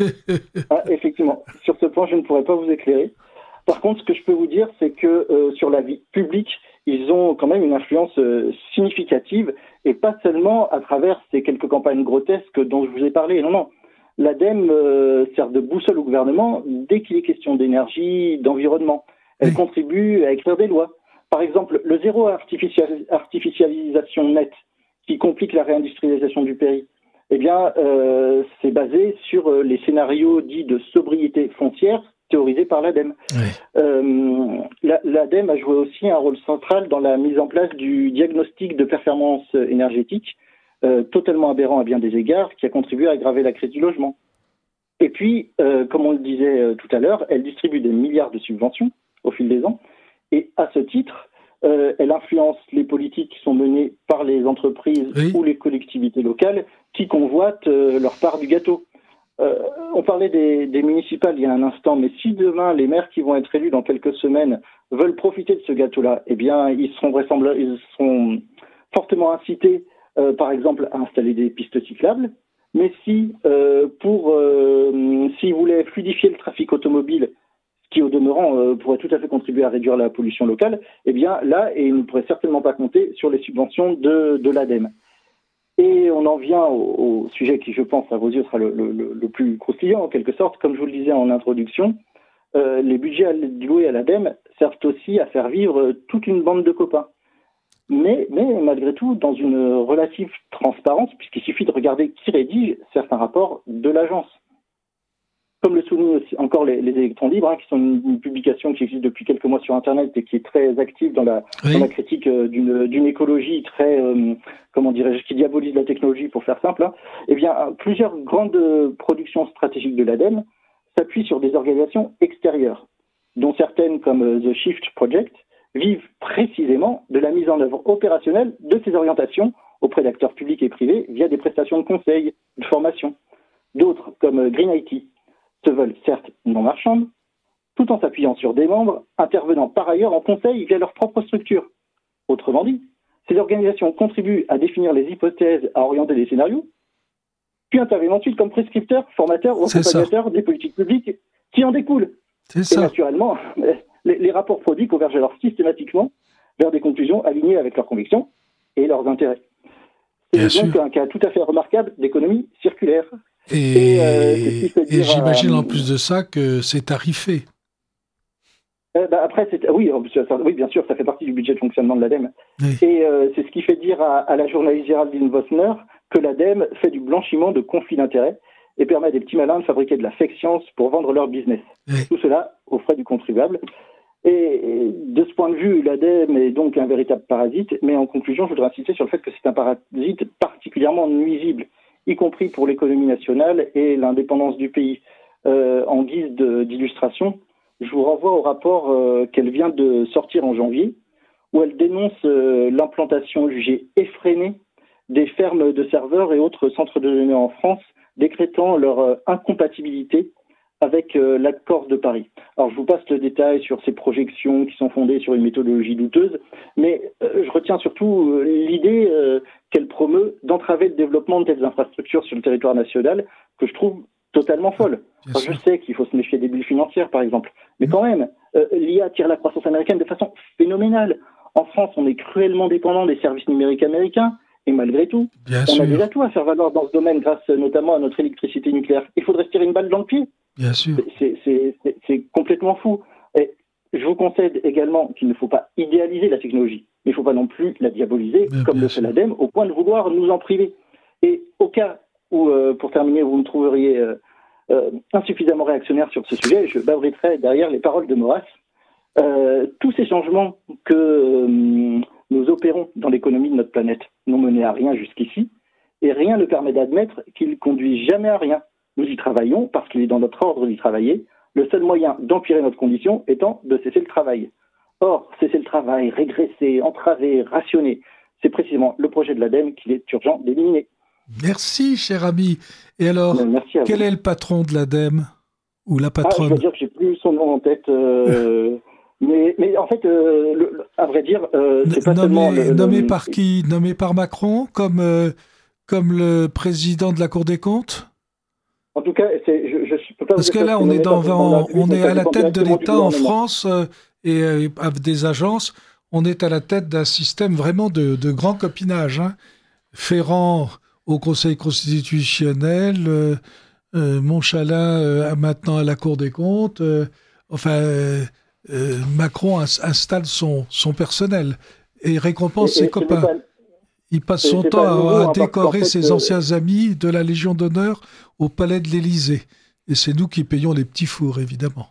ah, effectivement, sur ce point, je ne pourrais pas vous éclairer. Par contre, ce que je peux vous dire, c'est que euh, sur la vie publique, ils ont quand même une influence euh, significative, et pas seulement à travers ces quelques campagnes grotesques dont je vous ai parlé. Non, non. L'ADEME euh, sert de boussole au gouvernement dès qu'il est question d'énergie, d'environnement. Elle oui. contribue à écrire des lois. Par exemple, le zéro artificial, artificialisation nette, qui complique la réindustrialisation du pays, eh bien, euh, c'est basé sur euh, les scénarios dits de sobriété foncière théorisés par l'ADEME. Oui. Euh, la, L'ADEME a joué aussi un rôle central dans la mise en place du diagnostic de performance énergétique, euh, totalement aberrant à bien des égards, qui a contribué à aggraver la crise du logement. Et puis, euh, comme on le disait euh, tout à l'heure, elle distribue des milliards de subventions au fil des ans, et à ce titre, Euh, elle influence les politiques qui sont menées par les entreprises oui. ou les collectivités locales qui convoitent euh, leur part du gâteau. Euh, on parlait des, des municipales il y a un instant, mais si demain les maires qui vont être élus dans quelques semaines veulent profiter de ce gâteau-là, eh bien ils seront vraisemblablement, ils seront fortement incités, euh, par exemple, à installer des pistes cyclables. Mais si euh, pour euh, s'ils voulaient fluidifier le trafic automobile, qui au demeurant euh, pourrait tout à fait contribuer à réduire la pollution locale, eh bien là, et ils ne pourraient certainement pas compter sur les subventions de, de l'ADEME. Et on en vient au, au sujet qui, je pense, à vos yeux, sera le, le, le plus croustillant, en quelque sorte. Comme je vous le disais en introduction, euh, les budgets alloués à l'ADEME servent aussi à faire vivre toute une bande de copains. Mais, mais malgré tout, dans une relative transparence, puisqu'il suffit de regarder qui rédige certains rapports de l'agence. Comme le soulignent aussi encore les, les Électrons Libres, hein, qui sont une, une publication qui existe depuis quelques mois sur Internet et qui est très active dans la, oui. dans la critique euh, d'une, d'une écologie très, euh, comment dirais-je, qui diabolise la technologie, pour faire simple, hein, eh bien, plusieurs grandes productions stratégiques de l'ADEME s'appuient sur des organisations extérieures, dont certaines, comme euh, The Shift Project, vivent précisément de la mise en œuvre opérationnelle de ces orientations auprès d'acteurs publics et privés via des prestations de conseil, de formation. D'autres, comme euh, Green I T, se veulent certes non marchandes, tout en s'appuyant sur des membres intervenant par ailleurs en conseil via leur propre structure. Autrement dit, ces organisations contribuent à définir les hypothèses, à orienter les scénarios, puis interviennent ensuite comme prescripteurs, formateurs ou accompagnateurs des politiques publiques qui en découlent. C'est Et ça. naturellement, les, les rapports produits convergent alors systématiquement vers des conclusions alignées avec leurs convictions et leurs intérêts. C'est Bien donc sûr. Un cas tout à fait remarquable d'économie circulaire. Et, et, euh, et j'imagine à... en plus de ça que c'est tarifé. Euh, bah après, c'est... Oui, ça, oui, bien sûr, ça fait partie du budget de fonctionnement de l'ADEME. Oui. Et euh, c'est ce qui fait dire à, à la journaliste Géraldine Vossner que l'ADEME fait du blanchiment de conflits d'intérêts et permet à des petits malins de fabriquer de la fake science pour vendre leur business. Oui. Tout cela aux frais du contribuable. Et, et de ce point de vue, l'ADEME est donc un véritable parasite, mais en conclusion, je voudrais insister sur le fait que c'est un parasite particulièrement nuisible, y compris pour l'économie nationale et l'indépendance du pays. Euh, en guise de, d'illustration, je vous renvoie au rapport euh, qu'elle vient de sortir en janvier, où elle dénonce euh, l'implantation jugée effrénée des fermes de serveurs et autres centres de données en France, décrétant leur euh, incompatibilité avec euh, l'accord de Paris. Alors, je vous passe le détail sur ces projections qui sont fondées sur une méthodologie douteuse, mais euh, je retiens surtout euh, l'idée euh, qu'elle promeut d'entraver le développement de telles infrastructures sur le territoire national, que je trouve totalement folle. Alors, je sais qu'il faut se méfier des bulles financières, par exemple, mais quand même, euh, l'I A tire la croissance américaine de façon phénoménale. En France, on est cruellement dépendant des services numériques américains, et malgré tout, Bien on sûr. a des atouts à faire valoir dans ce domaine grâce notamment à notre électricité nucléaire. Il faudrait se tirer une balle dans le pied. Bien sûr. C'est, c'est, c'est, c'est complètement fou. Et je vous concède également qu'il ne faut pas idéaliser la technologie, mais il ne faut pas non plus la diaboliser, Bien, comme bien le sûr. fait l'ADEME, au point de vouloir nous en priver. Et au cas où, euh, pour terminer, vous me trouveriez euh, euh, insuffisamment réactionnaire sur ce sujet, je babriterai derrière les paroles de Maurras. Euh, tous ces changements que euh, nous opérons dans l'économie de notre planète n'ont mené à rien jusqu'ici, et rien ne permet d'admettre qu'ils conduisent jamais à rien. Nous y travaillons parce qu'il est dans notre ordre d'y travailler, le seul moyen d'empirer notre condition étant de cesser le travail. Or, cesser le travail, régresser, entraver, rationner, c'est précisément le projet de l'ADEME qu'il est urgent d'éliminer. Merci, cher ami. Et alors, Mais merci à quel vous. est le patron de l'ADEME ou la Ah, je patronne? dois dire que j'ai plus son nom en tête. Euh, mais, mais en fait, euh, le, le- à vrai dire, euh, c'est pas seulement... Nommé, le- nommé le- par qui? Nommé par Macron comme, euh, comme le président de la Cour des comptes? En tout cas, c'est, je, je peux pas Parce vous que dire là, si on c'est est, nommé dans, par le président de la on, République, on mais est ça à la dépend tête de directement du l'État en gouvernement. France euh, et euh, avec des agences. On est à la tête d'un système vraiment de, de grand copinage. Hein. Ferrand au Conseil constitutionnel, euh, euh, Montchalin euh, maintenant à la Cour des comptes. euh, enfin, euh, euh, Macron ins- installe son, son personnel et récompense Et- ses et ce n'est copains. pas- Il passe et son c'est temps pas nouveau, à, à hein, parce qu'en décorer fait, ses euh, anciens amis de la Légion d'honneur au palais de l'Élysée. Et c'est nous qui payons les petits fours, évidemment.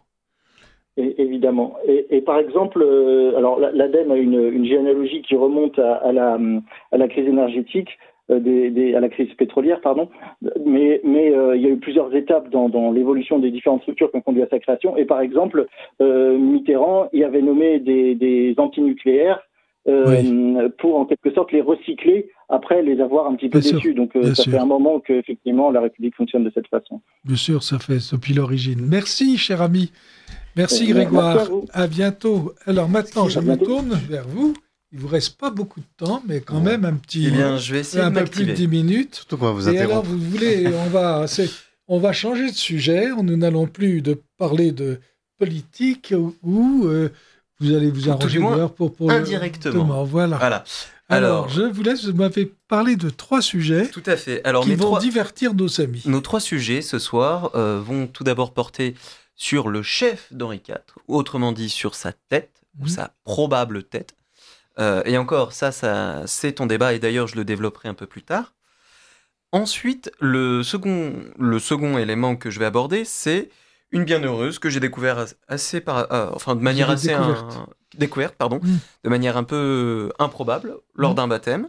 Et- évidemment. Et, et par exemple, euh, alors la- l'ADEME a une, une généalogie qui remonte à, à, la, à la crise énergétique, euh, des, des- à la crise pétrolière, pardon. Mais, mais euh, il y a eu plusieurs étapes dans, dans l'évolution des différentes structures qui ont conduit à sa création. Et par exemple, euh, Mitterrand y avait nommé des, des antinucléaires euh, pour en quelque sorte les recycler après les avoir un petit peu Bien sûr, déçus. Donc euh, bien ça sûr. fait un moment que effectivement la République fonctionne de cette façon. Bien sûr, ça fait depuis l'origine. Merci, cher ami. Merci, Euh, Grégoire. merci à vous. À bientôt. Alors maintenant, Merci, je à me bientôt. tourne vers vous. Il vous reste pas beaucoup de temps, mais quand même un petit, Eh bien, je vais essayer un de peu plus de m'activer. dix minutes. Surtout qu'on va vous Et alors, interrompre. vous voulez, on va, c'est- on va changer de sujet. Nous n'allons plus de parler de politique ou, ou, euh, vous allez vous Tout arranger du moins, d'ailleurs pour, pour indirectement. Voilà. Voilà. Alors, Alors, je vous laisse. Vous m'avez parlé de trois sujets tout à fait. Alors, qui mes vont trois, divertir nos amis. nos trois sujets ce soir euh, vont tout d'abord porter sur le chef d'Henri quatre, autrement dit sur sa tête, ou Mhm. sa probable tête. Euh, et encore, ça, ça c'est ton débat, et d'ailleurs, je le développerai un peu plus tard. Ensuite, le second, le second élément que je vais aborder, c'est une bienheureuse que j'ai découvert as- assez par, euh, enfin de manière avez assez découverte. un- découverte, pardon, Mm. de manière un peu improbable lors Mm. d'un baptême.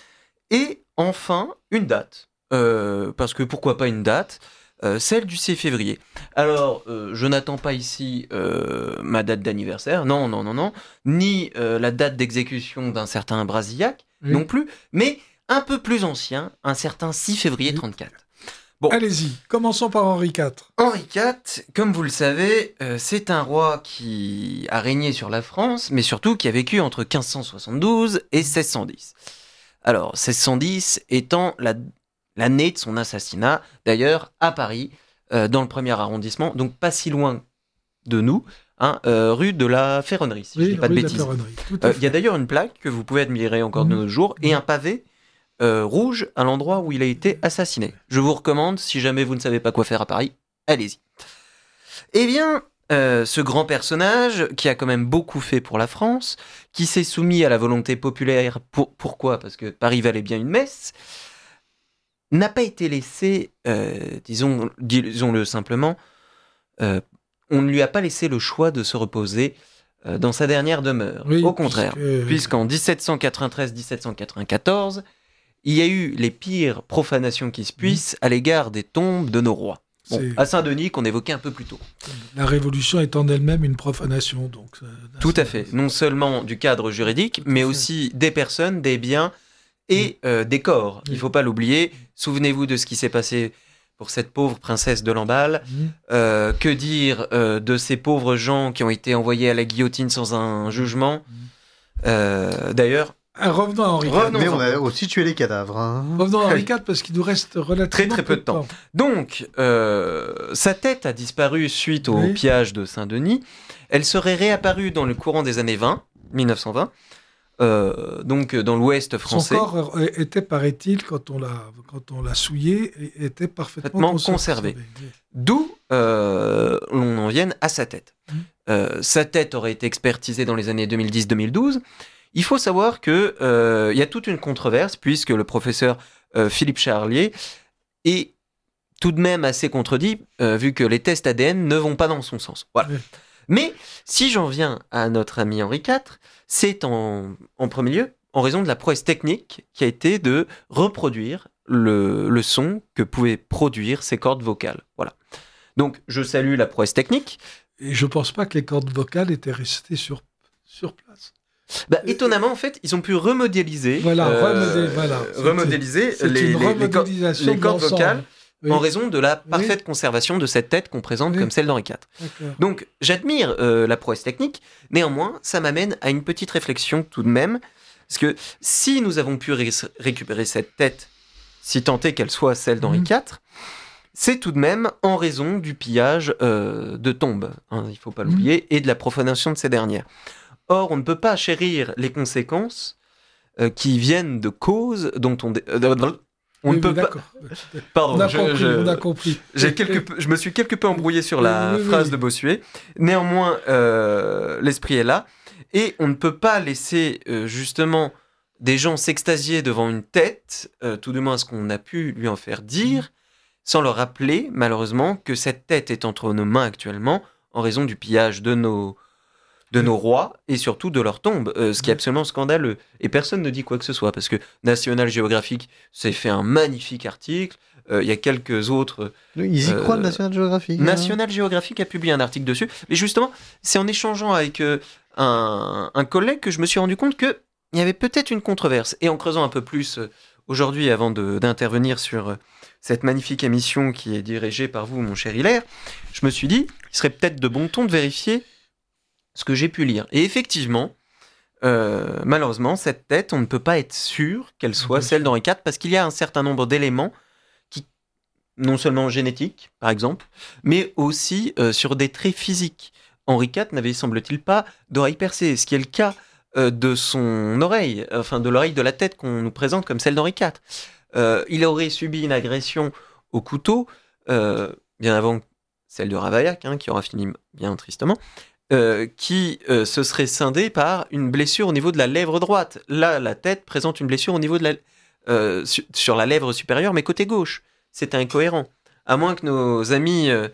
Et enfin, une date, euh, parce que pourquoi pas une date, euh, celle du six février. Alors, euh, je n'attends pas ici euh, ma date d'anniversaire, non, non, non, non, ni euh, la date d'exécution d'un certain Brasillac, Oui. non plus, mais un peu plus ancien, un certain six février Oui. trente-quatre. Bon. Allez-y, commençons par Henri quatre. Henri quatre, comme vous le savez, euh, c'est un roi qui a régné sur la France, mais surtout qui a vécu entre quinze cent soixante-douze et seize cent dix. Alors, seize cent dix étant la- l'année de son assassinat, d'ailleurs à Paris, euh, dans le premier arrondissement, donc pas si loin de nous, hein, euh, rue de la Ferronnerie, si je Oui, dis pas de rue de la bêtises. Ferronnerie, tout à Euh, fait. Il y a d'ailleurs une plaque que vous pouvez admirer encore de Mhm. nos jours, et un pavé euh, rouge à l'endroit où il a été assassiné. Je vous recommande, si jamais vous ne savez pas quoi faire à Paris, allez-y. Eh bien, euh, ce grand personnage, qui a quand même beaucoup fait pour la France, qui s'est soumis à la volonté populaire, pour, pourquoi ? Parce que Paris valait bien une messe, n'a pas été laissé, euh, disons, disons-le simplement, euh, on ne lui a pas laissé le choix de se reposer euh, dans sa dernière demeure. Oui, Au contraire, puisque- puisqu'en dix-sept cent quatre-vingt-treize dix-sept cent quatre-vingt-quatorze, il y a eu les pires profanations qui se puissent à l'égard des tombes de nos rois. Bon, C'est- à Saint-Denis, qu'on évoquait un peu plus tôt. La Révolution est en elle-même une profanation, donc. euh, Tout à fait. Non seulement du cadre juridique, Tout à mais fait. aussi des personnes, des biens et euh, des corps. Il ne faut pas l'oublier. Souvenez-vous de ce qui s'est passé pour cette pauvre princesse de Lamballe. Mmh. Euh, que dire euh, de ces pauvres gens qui ont été envoyés à la guillotine sans un jugement. Mmh. Euh, d'ailleurs, ah, revenons à Henri quatre. Mais on a aussi tué les cadavres. Hein. Revenons à Henri quatre parce qu'il nous reste relativement très très peu de temps. temps. Donc, euh, sa tête a disparu suite au oui. pillage de Saint-Denis. Elle serait réapparue dans le courant des années vingt, mille neuf cent vingt, euh, donc dans l'Ouest français. Son corps était, paraît-il, quand on l'a, quand on l'a souillé, était parfaitement conservé. conservé. D'où euh, on en vienne à sa tête. Mmh. Euh, sa tête aurait été expertisée dans les années deux mille dix deux mille douze. Il faut savoir qu'il euh, y a toute une controverse, puisque le professeur euh, Philippe Charlier est tout de même assez contredit, euh, vu que les tests A D N ne vont pas dans son sens. Voilà. Oui. Mais si j'en viens à notre ami Henri quatre, c'est en, en premier lieu en raison de la prouesse technique qui a été de reproduire le, le son que pouvaient produire ces cordes vocales. Voilà. Donc, je salue la prouesse technique. Et je ne pense pas que les cordes vocales étaient restées sur, sur place. Bah, étonnamment, en fait, ils ont pu remodéliser, voilà, euh, remodé- voilà. remodéliser c'est les, une les, remodélisation les, cordes vocales oui. en raison de la parfaite oui. conservation de cette tête qu'on présente oui. comme celle d'Henri quatre. D'accord. Donc, j'admire euh, la prouesse technique, néanmoins, ça m'amène à une petite réflexion tout de même, parce que si nous avons pu ré- récupérer cette tête, si tant est qu'elle soit celle d'Henri quatre, mmh. c'est tout de même en raison du pillage euh, de tombes, hein, il ne faut pas l'oublier, mmh. et de la profanation de ces dernières. Or, on ne peut pas chérir les conséquences euh, qui viennent de causes dont on... Dé... On oui, ne peut pas... Pardon, on a je, compris, je... on a compris. J'ai quelque peu... Je me suis quelque peu embrouillé sur la oui, oui, phrase oui. de Bossuet. Néanmoins, euh, l'esprit est là. Et on ne peut pas laisser, euh, justement, des gens s'extasier devant une tête, euh, tout du moins ce qu'on a pu lui en faire dire, mmh. sans leur rappeler, malheureusement, que cette tête est entre nos mains actuellement, en raison du pillage de nos... de nos rois et surtout de leurs tombes, euh, ce qui est absolument scandaleux. Et personne ne dit quoi que ce soit, parce que National Geographic s'est fait un magnifique article, il euh, y a quelques autres... Ils y euh, croient, le National Geographic. National hein. Geographic a publié un article dessus, mais justement, c'est en échangeant avec euh, un, un collègue que je me suis rendu compte qu'il y avait peut-être une controverse. Et en creusant un peu plus euh, aujourd'hui, avant de, d'intervenir sur euh, cette magnifique émission qui est dirigée par vous, mon cher Hilaire, je me suis dit, il serait peut-être de bon ton de vérifier ce que j'ai pu lire. Et effectivement, euh, malheureusement, cette tête, on ne peut pas être sûr qu'elle soit celle d'Henri quatre, parce qu'il y a un certain nombre d'éléments, qui, non seulement génétiques, par exemple, mais aussi euh, sur des traits physiques. Henri quatre n'avait, semble-t-il, pas d'oreille percée, ce qui est le cas euh, de son oreille, enfin de l'oreille de la tête qu'on nous présente comme celle d'Henri quatre. Euh, il aurait subi une agression au couteau, euh, bien avant celle de Ravaillac, hein, qui aura fini bien tristement, Euh, qui euh, se serait scindé par une blessure au niveau de la lèvre droite. Là, la tête présente une blessure au niveau de la, euh, su- sur la lèvre supérieure, mais côté gauche. C'est incohérent. À moins que nos amis euh,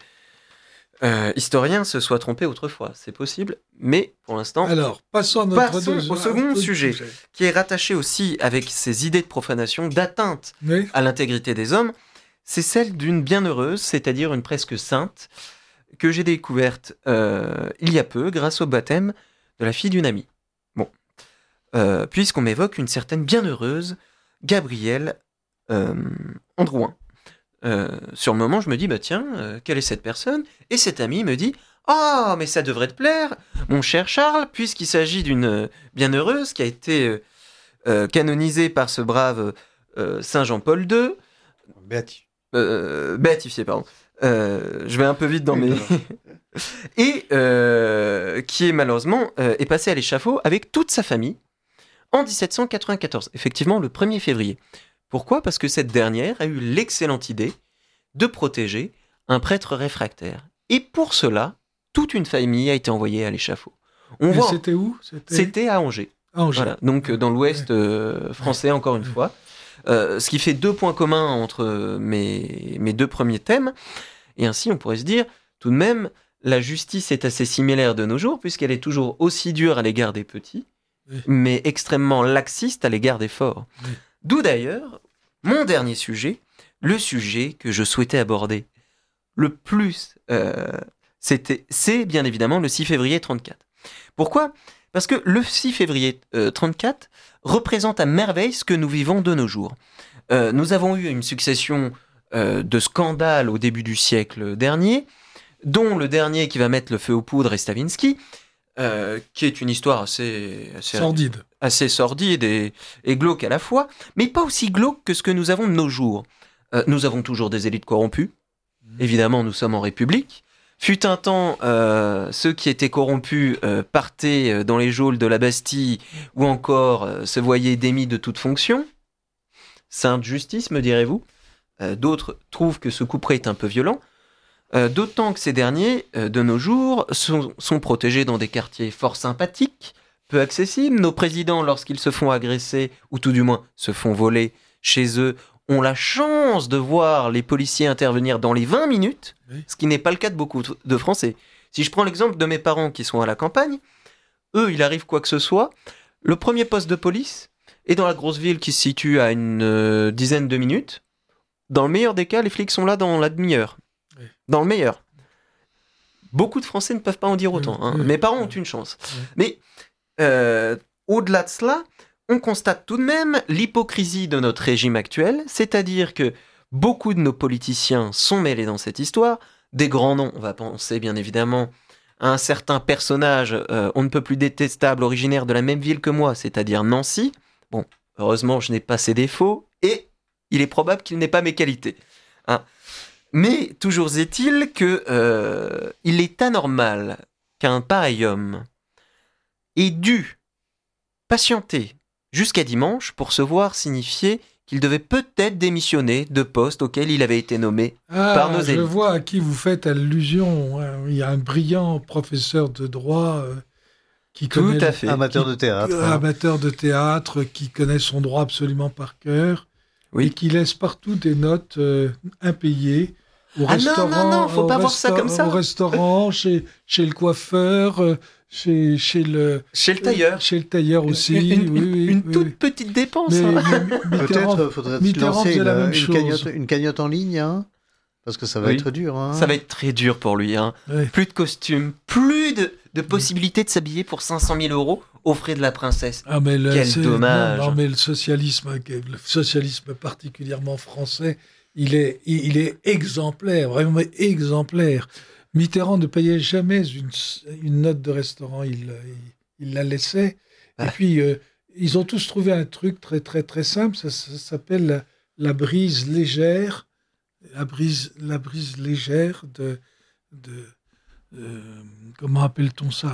euh, historiens se soient trompés autrefois. C'est possible, mais pour l'instant... Alors, passons, à notre passons deux, au second sujet, sujet, qui est rattaché aussi avec ces idées de profanation, d'atteinte oui. à l'intégrité des hommes. C'est celle d'une bienheureuse, c'est-à-dire une presque sainte, que j'ai découverte euh, il y a peu grâce au baptême de la fille d'une amie. Bon, euh, puisqu'on m'évoque une certaine bienheureuse Gabrielle euh, Androuin. Euh, sur le moment, je me dis, bah tiens, euh, quelle est cette personne ? Et cette amie me dit, ah, oh, mais ça devrait te plaire, mon cher Charles, puisqu'il s'agit d'une bienheureuse qui a été euh, euh, canonisée par ce brave euh, Saint Jean-Paul deux. Béatifié. Euh, béatifié, pardon. Euh, je vais un peu vite dans mes... et euh, qui est malheureusement euh, est passé à l'échafaud avec toute sa famille en dix-sept cent quatre-vingt-quatorze, effectivement le premier février. Pourquoi ? Parce que cette dernière a eu l'excellente idée de protéger un prêtre réfractaire. Et pour cela, toute une famille a été envoyée à l'échafaud. On Mais voit... c'était où ? C'était... C'était à Angers. À Angers. Voilà. Donc euh, dans l'ouest euh, français, ouais. encore une ouais. fois. Euh, ce qui fait deux points communs entre mes, mes deux premiers thèmes. Et ainsi, on pourrait se dire, tout de même, la justice est assez similaire de nos jours, puisqu'elle est toujours aussi dure à l'égard des petits, oui. mais extrêmement laxiste à l'égard des forts. Oui. D'où d'ailleurs, mon dernier sujet, le sujet que je souhaitais aborder le plus, euh, c'était, c'est bien évidemment le six février trente-quatre. Pourquoi ? Parce que le six février euh, trente-quatre représente à merveille ce que nous vivons de nos jours. Euh, nous avons eu une succession euh, de scandales au début du siècle dernier, dont le dernier qui va mettre le feu aux poudres est Stravinsky, euh, qui est une histoire assez, assez sordide, assez sordide et, et glauque à la fois, mais pas aussi glauque que ce que nous avons de nos jours. Euh, nous avons toujours des élites corrompues. Mmh. Évidemment, nous sommes en République. Fut un temps, euh, ceux qui étaient corrompus euh, partaient dans les geôles de la Bastille ou encore euh, se voyaient démis de toute fonction. Sainte justice, me direz-vous. Euh, d'autres trouvent que ce couperet est un peu violent. Euh, d'autant que ces derniers, euh, de nos jours, sont, sont protégés dans des quartiers fort sympathiques, peu accessibles. Nos présidents, lorsqu'ils se font agresser, ou tout du moins se font voler chez eux, ont la chance de voir les policiers intervenir dans les vingt minutes, oui. Ce qui n'est pas le cas de beaucoup de Français. Si je prends l'exemple de mes parents qui sont à la campagne, eux, il arrive quoi que ce soit, le premier poste de police est dans la grosse ville qui se situe à une euh, dizaine de minutes. Dans le meilleur des cas, les flics sont là dans la demi-heure. Oui. Dans le meilleur. Beaucoup de Français ne peuvent pas en dire autant. Hein. Oui. Mes parents ont une chance. Oui. Mais euh, au-delà de cela, on constate tout de même l'hypocrisie de notre régime actuel, c'est-à-dire que beaucoup de nos politiciens sont mêlés dans cette histoire. Des grands noms, on va penser bien évidemment à un certain personnage, euh, on ne peut plus détestable, originaire de la même ville que moi, c'est-à-dire Nancy. Bon, heureusement, je n'ai pas ses défauts, et il est probable qu'il n'ait pas mes qualités. Hein. Mais toujours est-il que euh, il est anormal qu'un pareil homme ait dû patienter jusqu'à dimanche pour se voir signifier qu'il devait peut-être démissionner de poste auquel il avait été nommé ah, par nos élites. Je vois à qui vous faites allusion. Il y a un brillant professeur de droit euh, qui Tout connaît... à fait. Amateur qui, de théâtre. Hein. Amateur de théâtre, qui connaît son droit absolument par cœur, oui. Et qui laisse partout des notes euh, impayées. Au ah restaurant, non, non, non, faut pas voir ça comme ça. Au restaurant, chez, chez le coiffeur... Euh, Chez, chez, le, chez le tailleur. Chez le tailleur aussi. Une, une, oui, oui, une oui, toute oui. petite dépense. Mais, hein. Peut-être faudrait-il lancer une, une, cagnotte, une cagnotte en ligne, hein, parce que ça va oui. être dur. Hein. Ça va être très dur pour lui. Hein. Oui. Plus de costumes, plus de, de possibilités de s'habiller pour cinq cent mille euros aux frais de la princesse. Ah, mais le, Quel dommage. Non, non, mais le socialisme, le socialisme particulièrement français, il est, il est exemplaire, vraiment exemplaire. Mitterrand ne payait jamais une, une note de restaurant, il, il, il la laissait. Ah. Et puis, euh, ils ont tous trouvé un truc très, très, très simple, ça, ça s'appelle la, la brise légère, la brise, la brise légère de... de euh, comment appelle-t-on ça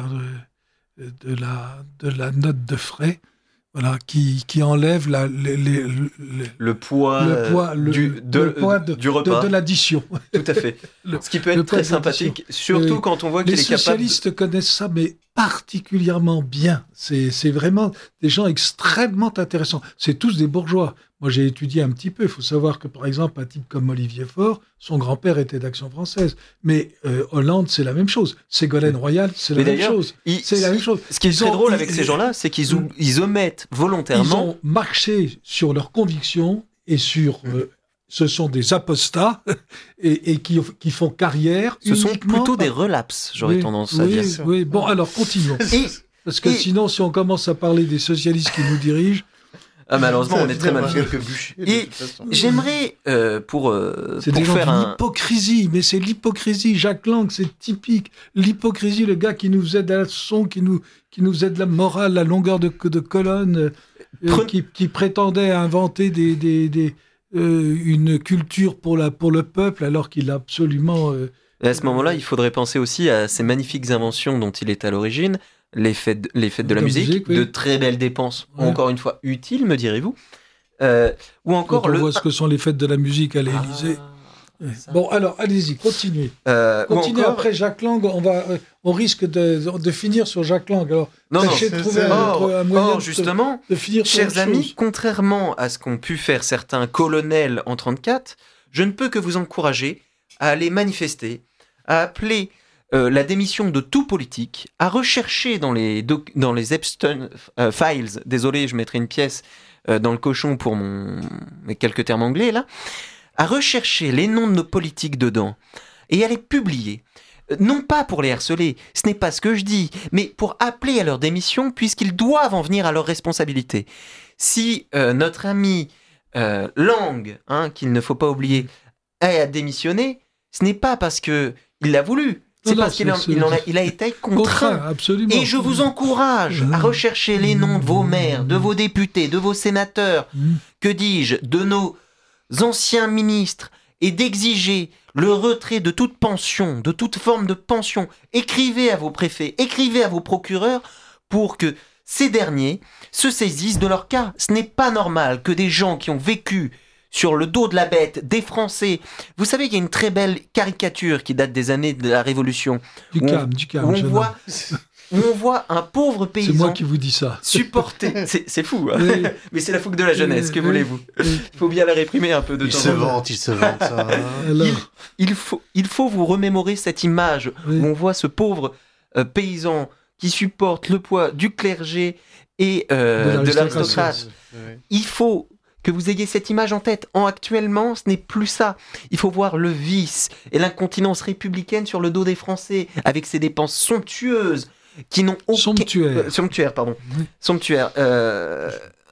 de, de, la, de la note de frais. Voilà, qui, qui enlève la, les, les, les, le poids, le poids, le, du, de, le poids de, du repas. De, de l'addition. Tout à fait. le, Ce qui peut être très sympathique, surtout euh, quand on voit qu'il est capable... Les socialistes connaissent ça, mais particulièrement bien. C'est, c'est vraiment des gens extrêmement intéressants. C'est tous des bourgeois. Moi, j'ai étudié un petit peu. Il faut savoir que, par exemple, un type comme Olivier Faure, son grand-père était d'Action française. Mais euh, Hollande, c'est la même chose. Ségolène Royal, c'est la même chose. Il, c'est la même chose. Ce qui est ils très ont, drôle avec ils, ces gens-là, c'est qu'ils ou, ils omettent volontairement... Ils ont marché sur leurs convictions et sur... Mmh. Euh, ce sont des apostats et, et qui, qui font carrière. Ce sont plutôt par... des relapses, j'aurais oui, tendance à oui, dire. Oui, bon, alors continuons. Et, Parce que et... sinon, si on commence à parler des socialistes qui nous dirigent... Ah, malheureusement, on est très mal fait. Et j'aimerais, euh, pour, euh, c'est pour des gens faire un... l'hypocrisie, mais c'est l'hypocrisie. Jacques Lang, c'est typique. L'hypocrisie, le gars qui nous faisait de la leçon, qui nous, qui nous faisait de la morale, la longueur de, de colonne, euh, Pre... qui, qui prétendait inventer des... des, des Euh, une culture pour, la, pour le peuple, alors qu'il a absolument... Euh, à ce moment-là, il faudrait penser aussi à ces magnifiques inventions dont il est à l'origine, les fêtes, les fêtes de la musique, musique oui. de très belles dépenses, ouais. encore une fois utiles, me direz-vous. Euh, ou encore Quand on le... voit ce que sont les fêtes de la musique à l'Élysée. Ah, ouais. Bon, alors, allez-y, continuez. Euh, continuez encore... après Jacques Lang, on, va, euh, on risque de, de finir sur Jacques Lang. Alors, non, tâchez non, de trouver un, or, un moyen or, justement, de, de finir sur chers amis, chose. Contrairement à ce qu'ont pu faire certains colonels en trente-quatre, je ne peux que vous encourager à aller manifester, à appeler euh, la démission de tout politique, à rechercher dans les, doc- dans les Epstein euh, Files, désolé, je mettrai une pièce euh, dans le cochon pour mon... mes quelques termes anglais, là, à rechercher les noms de nos politiques dedans et à les publier. Non pas pour les harceler, ce n'est pas ce que je dis, mais pour appeler à leur démission puisqu'ils doivent en venir à leurs responsabilités. Si euh, notre ami euh, Lang, hein, qu'il ne faut pas oublier, a démissionné, ce n'est pas parce qu'il l'a voulu. C'est non, parce non, qu'il c'est, en, il en a, il a été contraint. contraint absolument. Et je vous encourage à rechercher les noms de vos maires, de vos députés, de vos sénateurs, mmh. que dis-je, de nos anciens ministres, et d'exiger le retrait de toute pension, de toute forme de pension. Écrivez à vos préfets, écrivez à vos procureurs pour que ces derniers se saisissent de leur cas. Ce n'est pas normal que des gens qui ont vécu sur le dos de la bête, des Français... Vous savez, il y a une très belle caricature qui date des années de la Révolution. Du calme, du calme. Où on voit... où on voit un pauvre paysan... C'est moi qui vous dis ça. Supporter... C'est, c'est fou, hein. Oui. Mais c'est la fougue de la jeunesse, oui, que oui, voulez-vous oui. Il faut bien la réprimer un peu de il temps se en temps. vante, il se vante, ça. il, il, faut, il faut vous remémorer cette image oui. où on voit ce pauvre euh, paysan qui supporte le poids du clergé et euh, de l'aristocrate. Oui. Il faut... que vous ayez cette image en tête. En actuellement, ce n'est plus ça. Il faut voir le vice et l'incontinence républicaine sur le dos des Français, avec ces dépenses somptueuses qui n'ont aucun... Somptuaires. Euh, somptuaires, pardon. Oui. Somptuaires. Euh,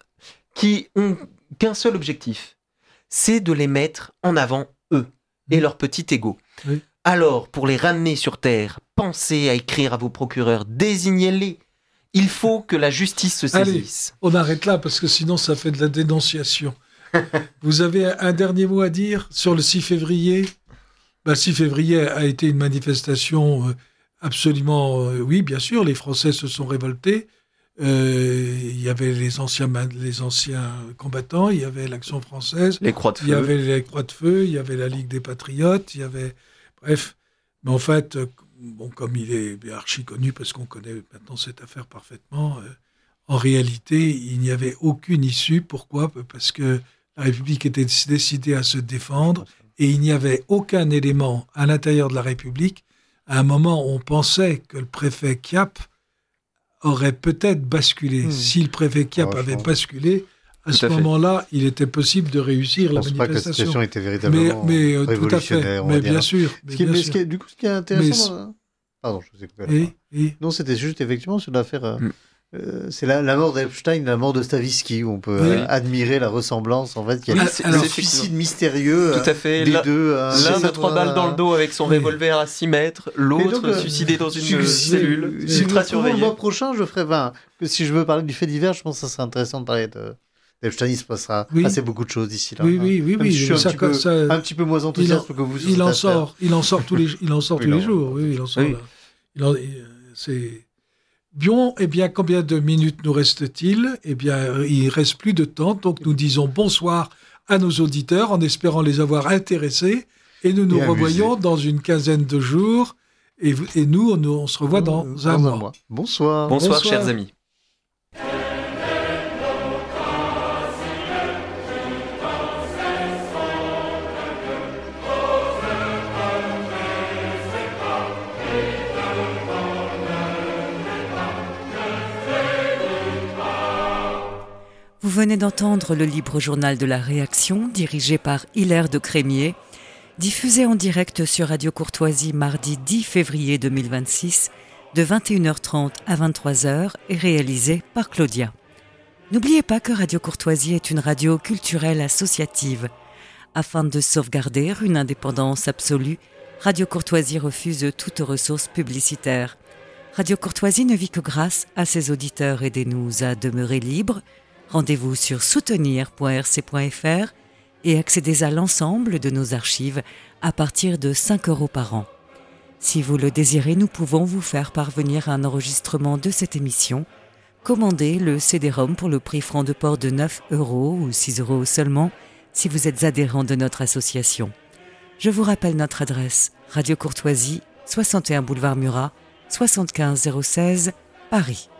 qui ont qu'un seul objectif, c'est de les mettre en avant, eux, et leur petit ego. Oui. Alors, pour les ramener sur terre, pensez à écrire à vos procureurs, désignez-les. Il faut que la justice se saisisse. Allez, on arrête là, parce que sinon ça fait de la dénonciation. Vous avez un dernier mot à dire sur le six février ? Ben, le six février a été une manifestation absolument... Euh, oui, bien sûr, les Français se sont révoltés. Euh, il y avait les anciens, les anciens combattants, il y avait l'Action française, les Croix de Feu. Il y avait les Croix de Feu, il y avait la Ligue des Patriotes, il y avait... Bref, mais en fait... Bon, comme il est archi connu, parce qu'on connaît maintenant cette affaire parfaitement, euh, en réalité, il n'y avait aucune issue. Pourquoi ? Parce que la République était décidée à se défendre et il n'y avait aucun élément à l'intérieur de la République. À un moment, on pensait que le préfet Chiappe aurait peut-être basculé. Mmh. Si le préfet Chiappe oh, avait basculé, à tout ce à moment-là, il était possible de réussir la manifestation. Je ne pense pas que la situation était véritablement mais, mais, révolutionnaire. Tout à fait, mais bien sûr. Mais ce qui, bien mais sûr. Ce qui est, du coup, ce qui est intéressant... Mais, dans... Pardon, je vous ai coupé la et, et... Non, c'était juste effectivement sur l'affaire... Euh, mm. euh, c'est la, la mort d'Epstein, la mort de Stavisky, où on peut oui. euh, admirer la ressemblance. En fait, il y a oui, un suicide mystérieux tout à fait. des l'un, deux. Euh, l'un de trois balles dans le dos avec son oui. revolver à six mètres, l'autre donc, euh, suicidé dans une si, cellule. Si ultra surveillée. Le mois prochain, je ferai vingt. Que si je veux parler du fait divers, je pense que ça serait intéressant de parler de... Epstein, il se passera oui. assez beaucoup de choses d'ici là. Oui, oui, oui. oui je suis un, ça, petit peu, ça, un petit peu moins enthousiaste que vous. Il en sort, il en sort tous les, il en sort oui, tous non, les jours. Oui, il en sort. Oui. Là. Il en, c'est bon. Eh bien, combien de minutes nous reste-t-il ? Eh bien, il reste plus de temps. Donc, nous disons bonsoir à nos auditeurs en espérant les avoir intéressés, et nous nous et revoyons amusé. Dans une quinzaine de jours. Et, et nous, on, on se revoit dans, dans un, mois. mois. Bonsoir. Bonsoir, bonsoir, chers amis. Vous venez d'entendre le libre journal de la réaction, dirigé par Hilaire de Crémier, diffusé en direct sur Radio Courtoisie mardi dix février deux mille vingt-six, de vingt et une heures trente à vingt-trois heures, et réalisé par Claudia. N'oubliez pas que Radio Courtoisie est une radio culturelle associative. Afin de sauvegarder une indépendance absolue, Radio Courtoisie refuse toute ressource publicitaire. Radio Courtoisie ne vit que grâce à ses auditeurs. Aidez-nous à demeurer libres. Rendez-vous sur soutenir point r c point f r et accédez à l'ensemble de nos archives à partir de cinq euros par an. Si vous le désirez, nous pouvons vous faire parvenir un enregistrement de cette émission. Commandez le C D-ROM pour le prix franc de port de neuf euros ou six euros seulement si vous êtes adhérent de notre association. Je vous rappelle notre adresse: Radio Courtoisie, soixante et un boulevard Murat, soixante-quinze zéro seize, Paris.